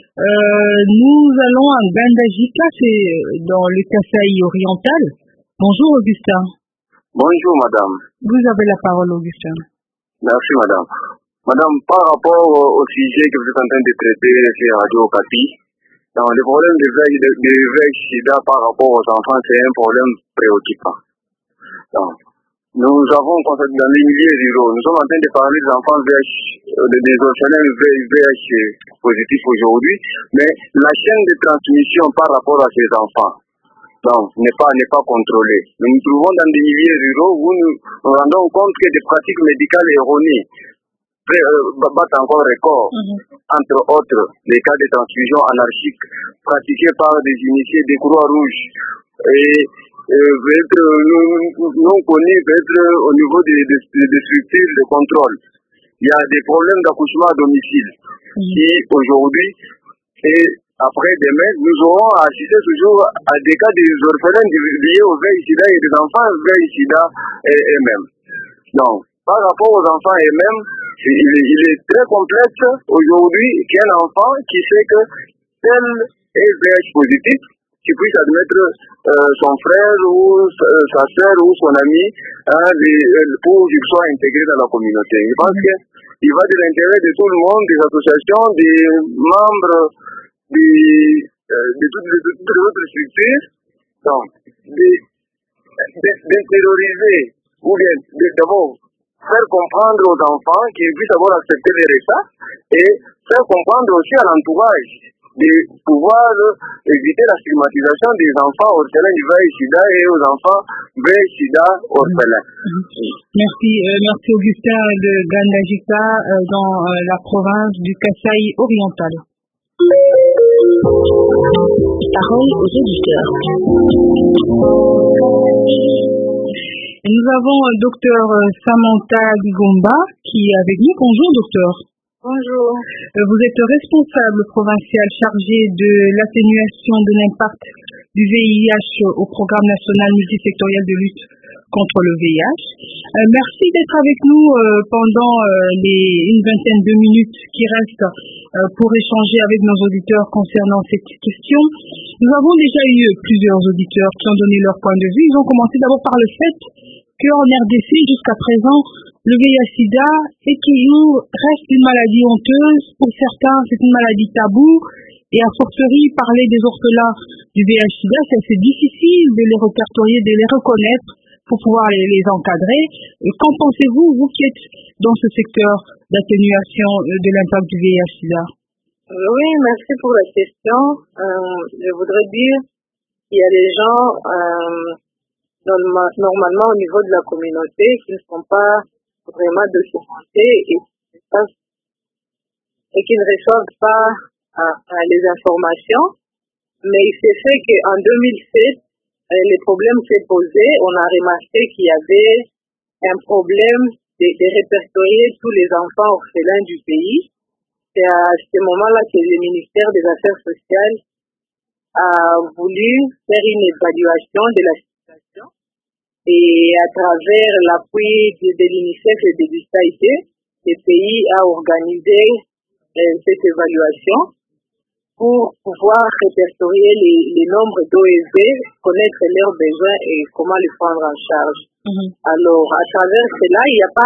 Nous allons à Gandajika, c'est dans le Kasaï oriental. Bonjour Augustin. Bonjour madame. Vous avez la parole Augustin. Merci madame. Madame, par rapport au sujet que vous êtes en train de traiter sur Radio Okapi, le problème de VIH/SIDA par rapport aux enfants, c'est un problème préoccupant. Donc, nous avons constaté dans les milieux ruraux, nous sommes en train de parler des enfants des orphelins VIH positifs aujourd'hui, mais la chaîne de transmission par rapport à ces enfants n'est pas contrôlée. Nous nous trouvons dans des milieux ruraux où nous nous rendons compte que des pratiques médicales erronées battent encore record, entre autres les cas de transfusion anarchique pratiqués par des initiés des Croix-Rouges et être non connus, être au niveau des structures de contrôle. Il y a des problèmes d'accouchement à domicile qui aujourd'hui et après-demain, nous aurons assisté toujours à des cas des orphelins liés au VIH/SIDA et des enfants VIH/SIDA eux-mêmes. Donc, par rapport aux enfants eux-mêmes, il est très complexe aujourd'hui qu'un enfant qui sait que tel est VIH positif, qui puisse admettre son frère ou sa soeur ou son ami pour qu'il soit intégré dans la communauté. Je pense qu'il va de l'intérêt de tout le monde, des associations, des membres de toutes les autres structures, donc d'intérioriser ou d'abord faire comprendre aux enfants qu'ils puissent avoir accepté les repas et faire comprendre aussi à l'entourage de pouvoir éviter la stigmatisation des enfants orphelins du VIH/SIDA et aux enfants VIH/SIDA orphelins. Merci Augustin de Gandajika dans la province du Kasaï oriental. Parole aux auditeurs. Nous avons Dr Samantha Ligomba qui est avec nous. Bonjour docteur. Bonjour. Vous êtes responsable provincial chargé de l'atténuation de l'impact du VIH au programme national multisectoriel de lutte contre le VIH. Merci d'être avec nous pendant une vingtaine de minutes qui restent pour échanger avec nos auditeurs concernant cette question. Nous avons déjà eu plusieurs auditeurs qui ont donné leur point de vue. Ils ont commencé d'abord par le fait qu'en RDC, jusqu'à présent, le VIH-Sida et toujours reste une maladie honteuse. Pour certains, c'est une maladie taboue. Et à fortiori, parler des orphelins du VIH-Sida, c'est assez difficile de les répertorier, de les reconnaître pour pouvoir les encadrer. Et qu'en pensez-vous, vous qui êtes dans ce secteur d'atténuation de l'impact du VIH-Sida? Oui, merci pour la question. Je voudrais dire qu'il y a des gens, normalement au niveau de la communauté, qui ne sont pas vraiment documentés et qui ne reçoivent pas les informations. Mais il s'est fait qu'en 2007, les problèmes s'est posé. On a remarqué qu'il y avait un problème de répertorier tous les enfants orphelins du pays. C'est à ce moment-là que le ministère des Affaires sociales a voulu faire une évaluation de la situation. Et à travers l'appui de l'UNICEF et de l'USAID, le pays a organisé cette évaluation pour pouvoir répertorier les nombres d'OEV, connaître leurs besoins et comment les prendre en charge. Alors, à travers cela, il n'y a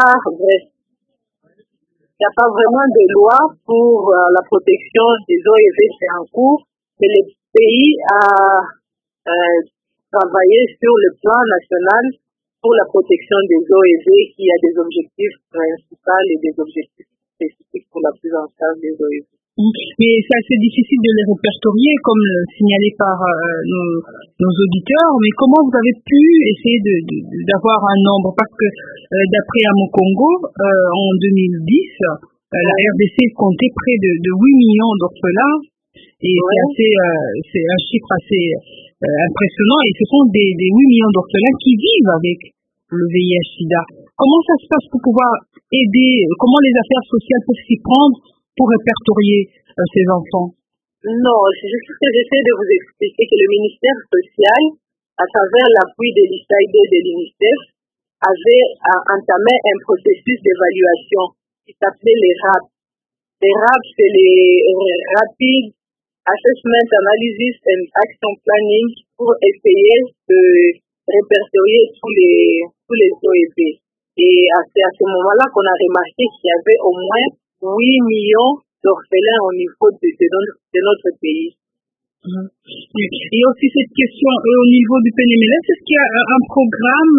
pas vraiment de loi pour la protection des OEV, c'est en cours, mais le pays a travaillé sur le plan national pour la protection des OEV qui a des objectifs principaux et des objectifs spécifiques pour la prise en charge des OEV. Mais c'est assez difficile de les répertorier, comme signalé par nos auditeurs. Mais comment vous avez pu essayer d'avoir un nombre? Parce que d'après Amokongo, en 2010, la RDC comptait près de 8 millions d'orphelins. Et c'est un chiffre assez impressionnant. Et ce sont des 8 millions d'orphelins qui vivent avec le VIH-Sida. Comment ça se passe pour pouvoir aider? Comment les affaires sociales peuvent s'y prendre pour répertorier ces enfants? Non, c'est juste que j'essaie de vous expliquer que le ministère social, à travers l'appui de l'USAID et de l'UNICEF, avait entamé un processus d'évaluation qui s'appelait les RAP. Les RAP, c'est les Rapid Assessment Analysis and Action Planning pour essayer de répertorier tous les OEP. Et c'est à ce moment-là qu'on a remarqué qu'il y avait au moins 8 millions d'orphelins au niveau de notre pays. Et aussi cette question au niveau du PNMLS, est-ce qu'il y a un programme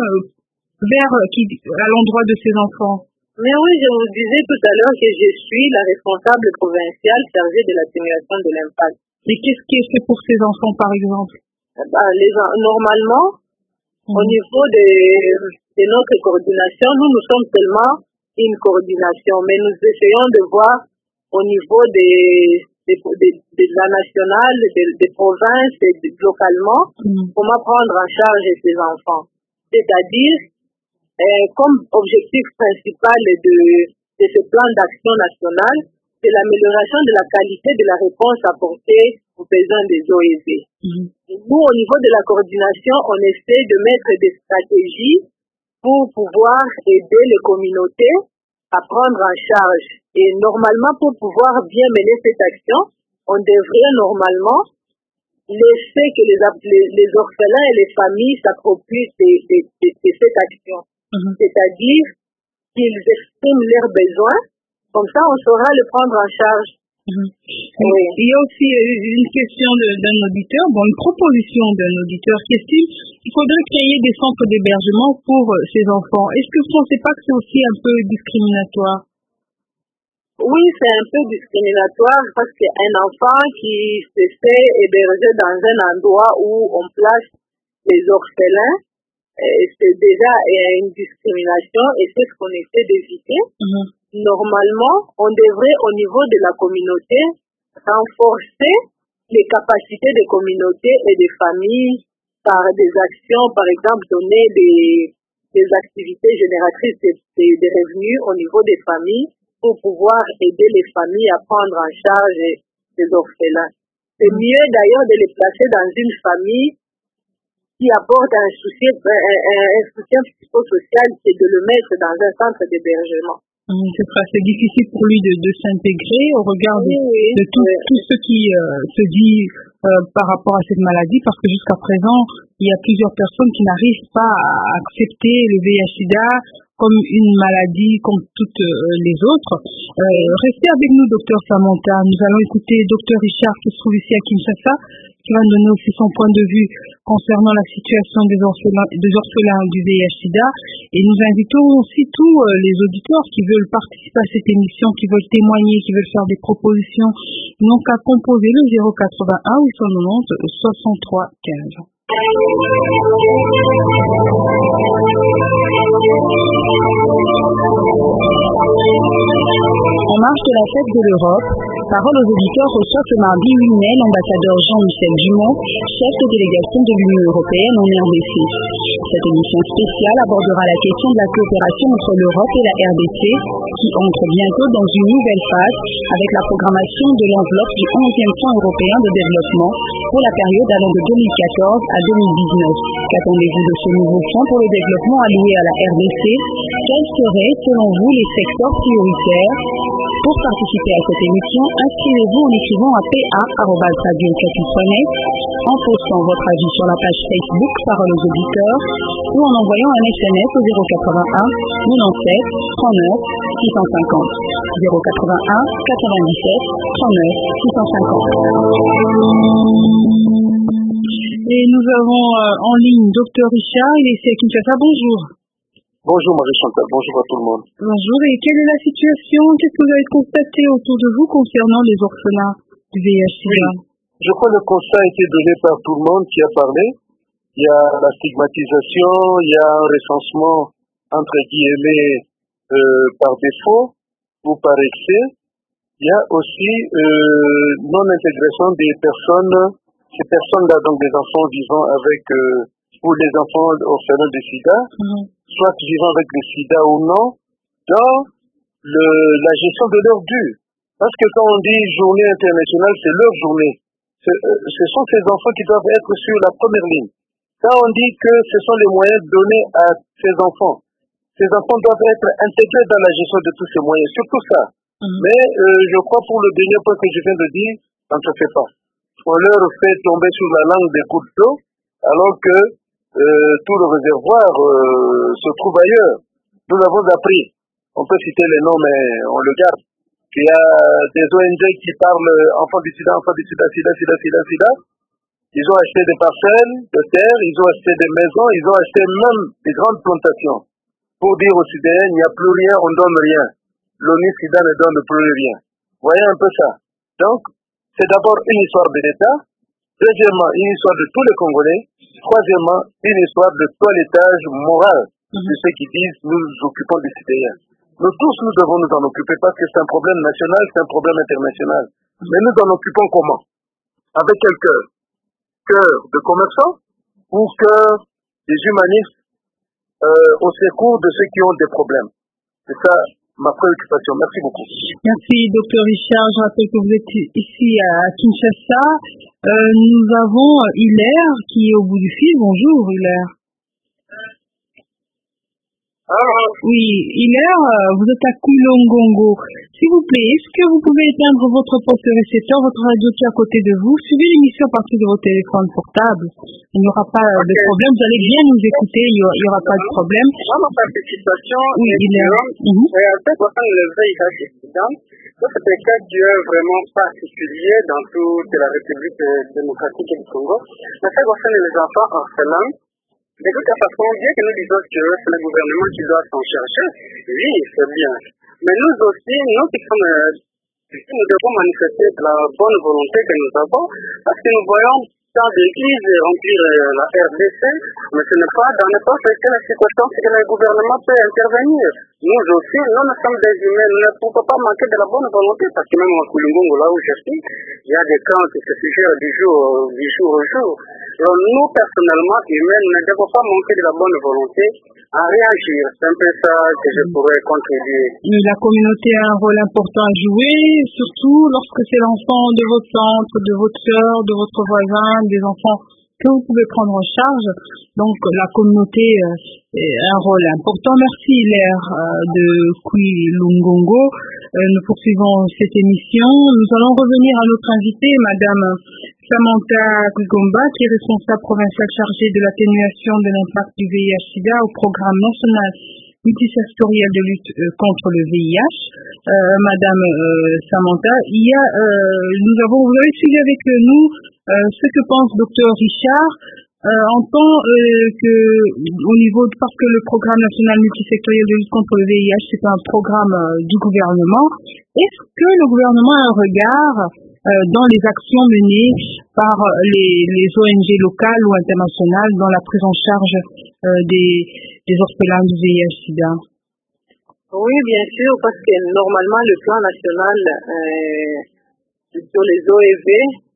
à l'endroit de ces enfants? Mais oui, je vous disais tout à l'heure que je suis la responsable provinciale chargée de l'atténuation de l'impact. Et qu'est-ce qui est fait pour ces enfants, par exemple? Normalement, au niveau de notre coordination, nous sommes seulement une coordination, mais nous essayons de voir au niveau de la nationale, des provinces et localement, comment prendre en charge ces enfants. C'est-à-dire, comme objectif principal de ce plan d'action national, c'est l'amélioration de la qualité de la réponse apportée aux besoins des OEV. Nous, au niveau de la coordination, on essaie de mettre des stratégies pour pouvoir aider les communautés à prendre en charge. Et normalement, pour pouvoir bien mener cette action, on devrait normalement laisser que les orphelins et les familles s'approprient de cette action. C'est-à-dire qu'ils expriment leurs besoins, comme ça on saura le prendre en charge. Oui. Il y a aussi une question d'un auditeur, une proposition d'un auditeur qui estime qu'il faudrait créer des centres d'hébergement pour ces enfants. Est-ce que vous ne pensez pas que c'est aussi un peu discriminatoire? Oui, c'est un peu discriminatoire parce qu'un enfant qui se fait héberger dans un endroit où on place les orphelins, c'est déjà une discrimination et c'est ce qu'on essaie d'éviter. Normalement, on devrait au niveau de la communauté renforcer les capacités des communautés et des familles par des actions, par exemple, donner des activités génératrices des revenus au niveau des familles pour pouvoir aider les familles à prendre en charge des orphelins. C'est mieux d'ailleurs de les placer dans une famille qui apporte un soutien psychosocial que de le mettre dans un centre d'hébergement. Ce sera assez difficile pour lui de s'intégrer au regard de tout ce qui se dit par rapport à cette maladie, parce que jusqu'à présent, il y a plusieurs personnes qui n'arrivent pas à accepter le VIH-Sida comme une maladie comme toutes les autres. Restez avec nous, docteur Samantha. Nous allons écouter docteur Richard qui se trouve ici à Kinshasa, qui va nous donner aussi son point de vue concernant la situation des orphelins du VIH-Sida. Et nous invitons aussi tous les auditeurs qui veulent participer à cette émission, qui veulent témoigner, qui veulent faire des propositions, n'ont qu'à composer le 081 890 63 15. En marge de la fête de l'Europe, Parole aux auditeurs reçoit ce mardi 8 mai l'ambassadeur Jean-Michel Dumont, chef de délégation de l'Union européenne en RDC. Cette émission spéciale abordera la question de la coopération entre l'Europe et la RDC, qui entre bientôt dans une nouvelle phase avec la programmation de l'enveloppe du 11e Fonds européen de développement pour la période allant de 2014 à 2019. Qu'attendez-vous de ce nouveau fonds pour le développement alloué à la RDC? Quels seraient, selon vous, les secteurs prioritaires? Pour participer à cette émission, inscrivez-vous en écrivant à pa@radio4.net, en postant votre avis sur la page Facebook Parole aux auditeurs ou en envoyant un SMS au 081 97 39 650. 081 97 39 650. Et nous avons en ligne Dr Richard, il est ici à Kinshasa. Bonjour. Bonjour Marie-Chantal, bonjour à tout le monde. Bonjour, et quelle est la situation? Qu'est-ce que vous avez constaté autour de vous concernant les orphelins du VIH-Sida? Je crois que le constat a été donné par tout le monde qui a parlé. Il y a la stigmatisation, il y a un recensement entre guillemets par défaut ou par excès. Il y a aussi non-intégration des personnes, ces personnes-là, donc des enfants vivant avec, ou les enfants orphelins de sida, soit vivant avec le sida ou non, dans la gestion de leurs dû. Parce que quand on dit journée internationale, c'est leur journée. Ce sont ces enfants qui doivent être sur la première ligne. Quand on dit que ce sont les moyens donnés à ces enfants doivent être intégrés dans la gestion de tous ces moyens, surtout ça. Mais je crois pour le dernier point que je viens de dire, ça ne se fait pas. On leur fait tomber sur la langue des coups d'eau, alors que tout le réservoir se trouve ailleurs. Nous l'avons appris. On peut citer les noms, mais on le garde. Il y a des ONG qui parlent enfants du sida, sida. Ils ont acheté des parcelles de terre, ils ont acheté des maisons, ils ont acheté même des grandes plantations. Pour dire aux Sidéens, il n'y a plus rien, on ne donne rien. L'ONU-Sida ne donne plus rien. Voyez un peu ça. Donc, c'est d'abord une histoire de l'État. Deuxièmement, une histoire de tous les Congolais. Troisièmement, une histoire de toilettage moral de ceux qui disent nous nous occupons des citoyens. Nous tous, nous devons nous en occuper parce que c'est un problème national, c'est un problème international. Mais nous en occupons comment? Avec quel cœur? Cœur de commerçants ou cœur des humanistes au secours de ceux qui ont des problèmes? C'est ça ma préoccupation. Merci beaucoup. Merci, Dr Richard. Je rappelle que vous êtes ici à Kinshasa. Nous avons Hilaire qui est au bout du fil. Bonjour, Hilaire. Oui, Hilaire, vous êtes à Koulongongo. S'il vous plaît, est-ce que vous pouvez éteindre votre poste récepteur, votre radio qui est à côté de vous? Suivez l'émission à partir de votre téléphone portable. Il n'y aura pas de problème. Vous allez bien nous écouter. Il n'y aura pas de problème. Ma participation oui, Hilaire. C'est concernant le VIH-Sida. C'est un cas vraiment particulier dans toute la République démocratique du Congo. Mais ça concerne les enfants orphelins. De toute façon, bien que nous disions que c'est le gouvernement qui doit s'en charger, oui, c'est bien. Mais nous aussi, nous devons manifester de la bonne volonté que nous avons, parce que nous voyons temps de crise remplir la RDC, mais ce n'est pas dans n'importe quelle situation que le gouvernement peut intervenir. Nous aussi, nous sommes des humains, nous ne pouvons pas manquer de la bonne volonté, parce que même à Kulungungu, là où je suis, il y a des camps qui se suggèrent du jour au jour. Alors nous, personnellement, humains, ne devons pas manquer de la bonne volonté à réagir. C'est un peu ça que je pourrais contribuer. La communauté a un rôle important à jouer, surtout lorsque c'est l'enfant de votre centre, de votre sœur, de votre voisin, des enfants que vous pouvez prendre en charge. Donc la communauté a un rôle important. Merci Hilaire de Kulungungu. Nous poursuivons cette émission. Nous allons revenir à notre invitée, Madame Samantha Kwigomba, qui est responsable provinciale chargée de l'atténuation de l'impact du VIH/SIDA au programme national multisectoriel de lutte contre le VIH. Madame Samantha, vous avez suivi avec nous ce que pense Dr Richard en tant que au niveau parce que le programme national multisectoriel de lutte contre le VIH c'est un programme du gouvernement. Est-ce que le gouvernement a un regard dans les actions menées par les ONG locales ou internationales dans la prise en charge des orphelins du VIH/SIDA? Oui, bien sûr, parce que normalement le plan national sur les OEV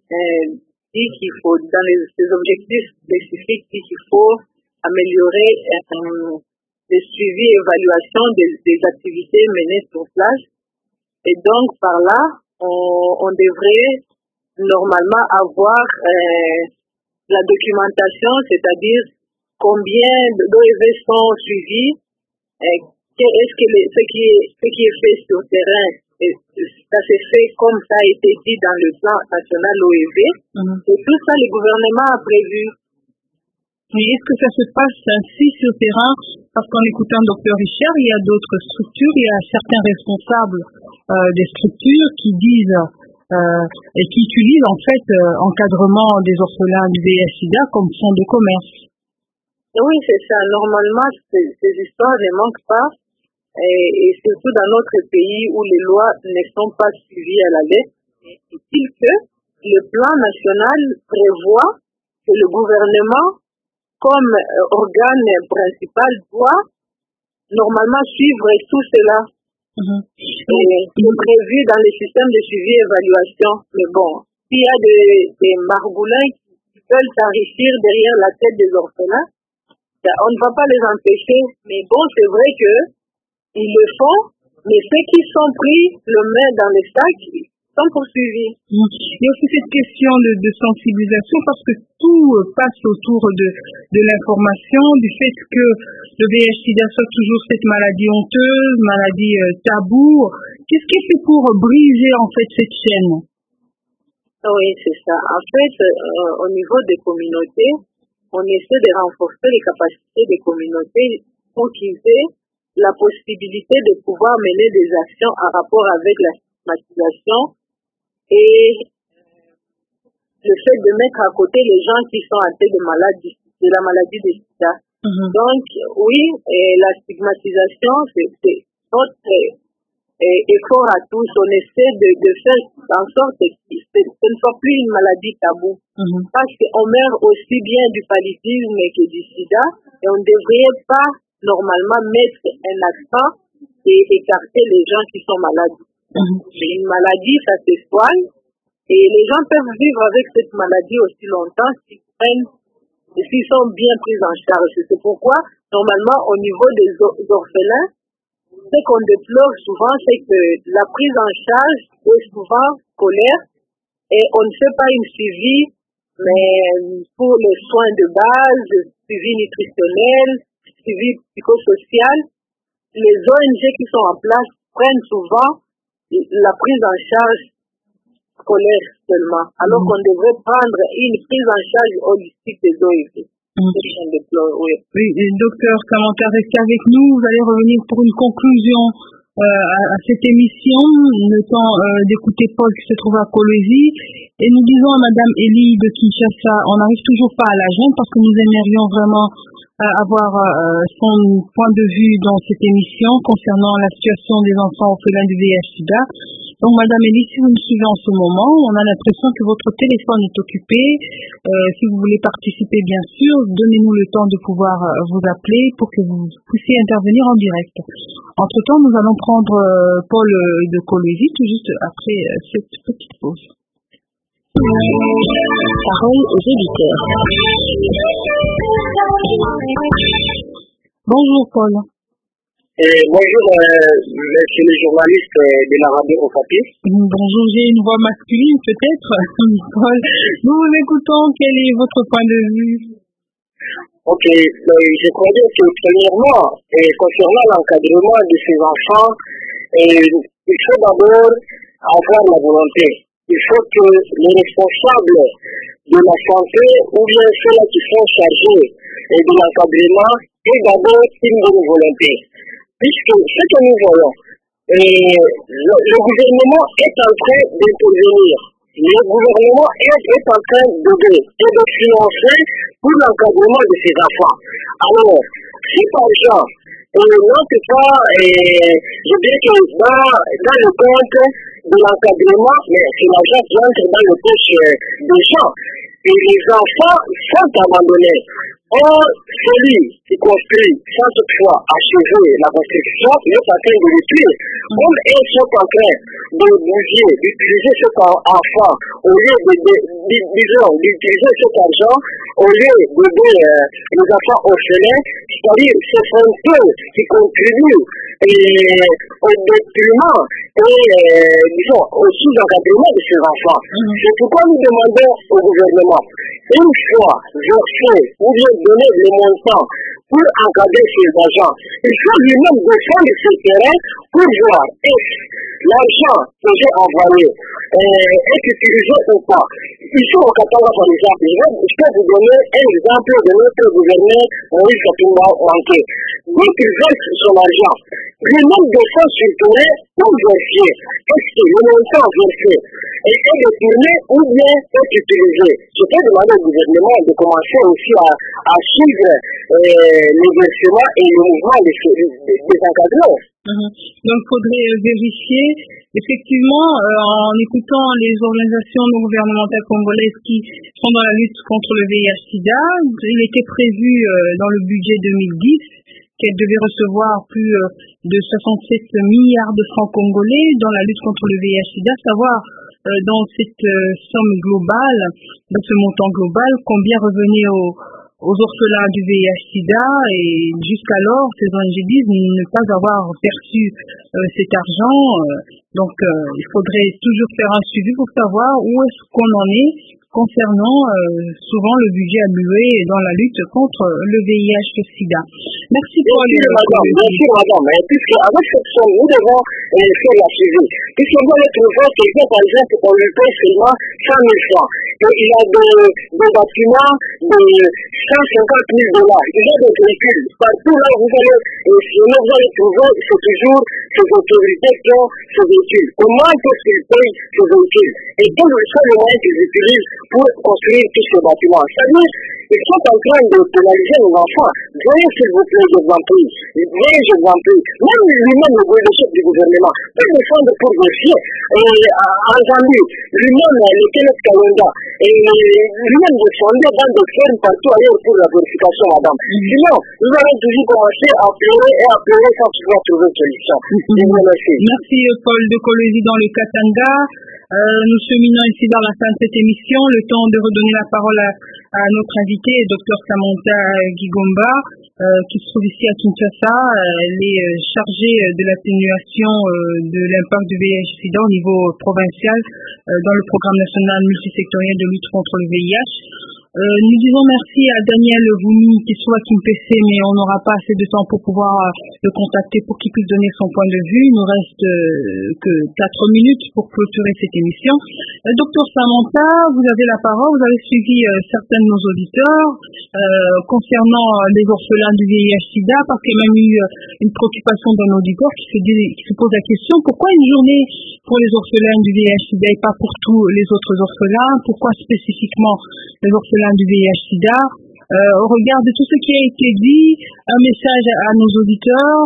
dit qu'il faut, dans ces objectifs spécifiques, dit qu'il faut améliorer le suivi et évaluation des activités menées sur place. Et donc par là, on devrait normalement avoir la documentation, c'est-à-dire combien d'OEV sont suivis, est-ce que ce qui est fait sur le terrain, ça s'est fait comme ça a été dit dans le plan national OEV, et tout ça le gouvernement a prévu. Mais est-ce que ça se passe ainsi sur le terrain? Parce qu'en écoutant Dr Richard, il y a d'autres structures, il y a certains responsables des structures qui disent et qui utilisent en fait encadrement des orphelins du VIH/SIDA comme fonds de commerce. Oui, c'est ça. Normalement, ces histoires ne manquent pas, et surtout dans notre pays où les lois ne sont pas suivies à la lettre. Est-il que le plan national prévoit que le gouvernement, comme organe principal, doit normalement suivre tout cela. C'est prévu dans les systèmes de suivi et évaluation. Mais bon, s'il y a des margoulins qui veulent s'enrichir derrière la tête des orphelins, on ne va pas les empêcher. Mais bon, c'est vrai qu'ils le font, mais ceux qui sont pris le main dans les sacs sont poursuivis. Il y a aussi cette question de sensibilisation parce que tout passe autour de l'information, du fait que le VIH/SIDA soit toujours cette maladie honteuse, maladie taboue. Qu'est-ce qui est fait pour briser en fait cette chaîne? Oui, c'est ça. En fait, au niveau des communautés, on essaie de renforcer les capacités des communautés pour qu'ils aient la possibilité de pouvoir mener des actions en rapport avec la stigmatisation et le fait de mettre à côté les gens qui sont atteints de la maladie de SIDA. Donc, oui, la stigmatisation, c'est notre effort à tous. On essaie de faire en sorte que ce ne soit plus une maladie taboue. Parce qu'on meurt aussi bien du paludisme que du SIDA et on ne devrait pas normalement mettre un accent et écarter les gens qui sont malades. C'est une maladie, ça se soigne et les gens peuvent vivre avec cette maladie aussi longtemps s'ils sont bien pris en charge. C'est pourquoi, normalement, au niveau des orphelins, ce qu'on déplore souvent, c'est que la prise en charge est souvent scolaire et on ne fait pas une suivi, mais pour les soins de base, suivi nutritionnel, suivi psychosocial, les ONG qui sont en place prennent souvent la prise en charge scolaire seulement, alors qu'on devrait prendre une prise en charge holistique des ONG. Oui, docteur Samantha, restez avec nous. Vous allez revenir pour une conclusion à cette émission, le temps d'écouter Paul qui se trouve à Kolwezi. Et nous disons à Madame Elie de Kinshasa, on n'arrive toujours pas à la joindre parce que nous aimerions vraiment avoir son point de vue dans cette émission concernant la situation des enfants orphelins du VIH/SIDA. Donc, Madame Elie, si vous me suivez en ce moment, on a l'impression que votre téléphone est occupé. Si vous voulez participer, bien sûr, donnez-nous le temps de pouvoir vous appeler pour que vous puissiez intervenir en direct. Entre-temps, nous allons prendre Paul de Colosie tout juste après cette petite pause. Parole aux auditeurs. Bonjour Paul. Bonjour, monsieur le journaliste de la radio Okapi. Bonjour, j'ai une voix masculine peut-être. Paul, nous vous écoutons, quel est votre point de vue? Ok, je croyais que premièrement, concernant l'encadrement de ces enfants, il faut d'abord avoir la volonté. Il faut que les responsables de la santé ou bien ceux-là qui sont chargés de l'encadrement aient d'abord une bonne volonté. Puisque ce que nous voyons, le gouvernement est en train d'intervenir. Le gouvernement est en train d'aider et de financer pour l'encadrement de ces enfants. Alors, si par exemple, on n'entre pas, je dirais que dans le compte de l'encadrement, mais c'est l'argent qui entre dans le poche des gens. Et les enfants sont abandonnés. Or, celui qui construit sans toutefois achever la construction, il est en train de le tuer. Comme ils sont en train de bouger, d'utiliser cet enfant au lieu d'utiliser cet argent, au lieu d'aider les enfants orphelins, c'est-à-dire ce sont eux qui contribuent au détriment et disons au sous-encadrement de ces enfants. C'est pourquoi nous demandons au gouvernement, une fois versé ou bien donner le montant pour encadrer ces agents, il faut lui-même défendre ce terrain pour voir est-ce l'argent que j'ai envoyé est utilisé ou pas. Ici au Katanga par exemple, je peux vous donner un exemple de notre gouverneur Moïse Katumba Wanké. Dès qu'il verse son argent, lui-même défend sur le terrain pour vérifier est-ce que le montant versé est détourné ou bien est utilisé. Je peux demander au gouvernement de commencer aussi à suivre les versements et le mouvement des encadreurs. Donc, il faudrait vérifier. Effectivement, en écoutant les organisations non gouvernementales congolaises qui sont dans la lutte contre le VIH-Sida, il était prévu dans le budget 2010 qu'elle devait recevoir plus de 67 milliards de francs congolais dans la lutte contre le VIH-Sida, savoir dans cette somme globale, dans ce montant global, combien revenait aux orphelins du VIH-Sida, et jusqu'alors, ces ONG disent ne pas avoir perçu cet argent. Donc, il faudrait toujours faire un suivi pour savoir où est-ce qu'on en est concernant souvent le budget alloué dans la lutte contre le VIH-Sida. Merci pour Bien sûr, madame. Puisque avec cette somme, nous devons faire la suivi. Puisqu'on doit le trouver, quelqu'un, par exemple, on lui paye seulement 100 000 francs. Et il y a des bâtiments de 150 000 $. Il y a des véhicules. Partout là, vous allez trouver, c'est toujours ces autorités qui ont ces véhicules. Comment est-ce qu'ils payent ces véhicules? Et quels sont les moyens qu'ils utilisent pour construire tous ces bâtiments? C'est-à-dire, ils sont en train de pénaliser les enfants. Veuillez, s'il vous plaît, je vous en prie. Veuillez, je vous en prie. Même lui-même, le chef du gouvernement, peut défendre pour vérifier. Entendu, lui-même, le Kenneth Kalonda, et lui-même défendait dans des fermes partout ailleurs pour la vérification, madame. Sinon, nous allons toujours commencer à pleurer sans pouvoir trouver une solution. Je vous remercie. Merci, Paul de Colosie dans le Katanga. Nous cheminons ici dans la fin de cette émission. Le temps de redonner la parole à notre invité, Dr Samantha Gigomba, qui se trouve ici à Kinshasa. Elle est chargée de l'atténuation de l'impact du VIH-Sida au niveau provincial dans le programme national multisectoriel de lutte contre le VIH. Nous disons merci à Daniel Vouni qui soit à Kimpese, mais on n'aura pas assez de temps pour pouvoir le contacter pour qu'il puisse donner son point de vue. Il nous reste que 4 minutes pour clôturer cette émission. Docteur Samantha, vous avez la parole. Vous avez suivi certains de nos auditeurs concernant les orphelins du VIH-Sida, parce qu'il y a même eu une préoccupation d'un auditeur qui se pose la question pourquoi une journée pour les orphelins du VIH-Sida et pas pour tous les autres orphelins? Pourquoi spécifiquement les orphelins du VIH-Sida? Au regard de tout ce qui a été dit, un message à nos auditeurs, parce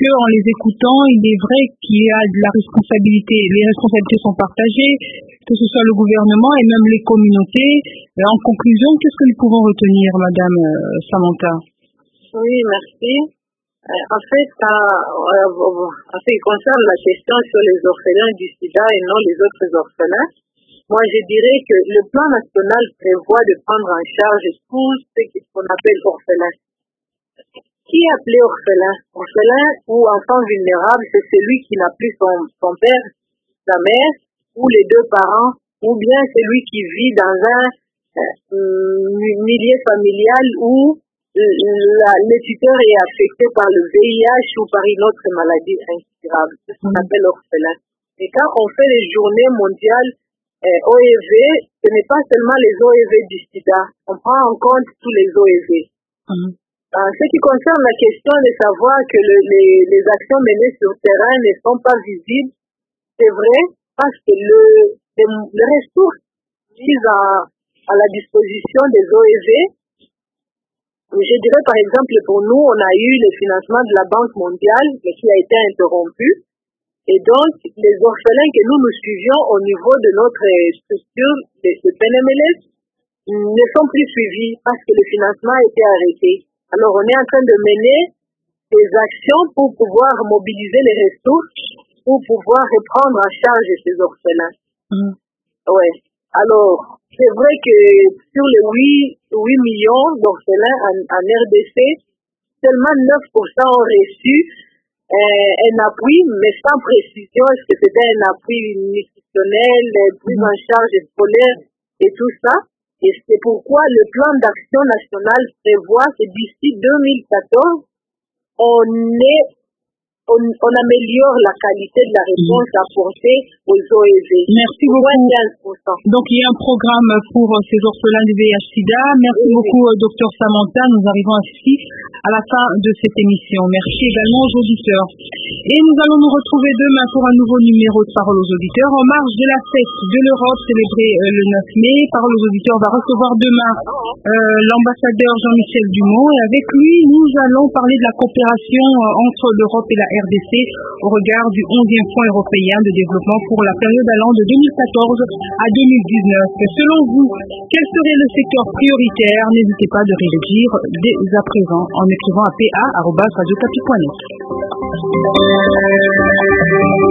qu'en les écoutant, il est vrai qu'il y a de la responsabilité. Les responsabilités sont partagées, que ce soit le gouvernement et même les communautés. En conclusion, qu'est-ce que nous pouvons retenir, Madame Samantha? Oui, merci. En fait, en ce qui concerne la question sur les orphelins du sida et non les autres orphelins, moi je dirais que le plan national prévoit de prendre en charge tout ce qu'on appelle orphelin. Qui est appelé orphelin? Orphelin ou enfant vulnérable, c'est celui qui n'a plus son père, sa mère, ou les deux parents, ou bien celui qui vit dans un milieu familial où le tuteur est affecté par le VIH ou par une autre maladie incurable. C'est ce qu'on appelle orphelin. Et quand on fait les journées mondiales OEV, ce n'est pas seulement les OEV du sida, on prend en compte tous les OEV. En ce qui concerne la question de savoir que les actions menées sur le terrain ne sont pas visibles, c'est vrai, parce que les ressources mises à la disposition des OEV, je dirais par exemple pour nous, on a eu le financement de la Banque mondiale, mais qui a été interrompu. Et donc, les orphelins que nous suivions au niveau de notre structure de PNMLS ne sont plus suivis parce que le financement a été arrêté. Alors, on est en train de mener des actions pour pouvoir mobiliser les ressources, pour pouvoir reprendre en charge ces orphelins. Ouais. Alors, c'est vrai que sur les 8 millions d'orphelins en RDC, seulement 9% ont reçu un appui, mais sans précision, est-ce que c'était un appui nutritionnel, prise en charge scolaire et tout ça. Et c'est pourquoi le plan d'action national prévoit que d'ici 2014, on améliore la qualité de la réponse apportée aux OEV. Merci beaucoup. Donc, il y a un programme pour ces orphelins du VIH-Sida. Merci beaucoup, Dr Samantha. Nous arrivons ainsi à la fin de cette émission. Merci également aux auditeurs. Et nous allons nous retrouver demain pour un nouveau numéro de Parole aux auditeurs. En marge de la fête de l'Europe célébrée le 9 mai, Parole aux auditeurs va recevoir demain l'ambassadeur Jean-Michel Dumont. Et avec lui, nous allons parler de la coopération entre l'Europe et la RDC au regard du 11e Fonds européen de développement pour la période allant de 2014 à 2019. Selon vous, quel serait le secteur prioritaire? N'hésitez pas de réagir dès à présent en écrivant à pa@radiocapi.net.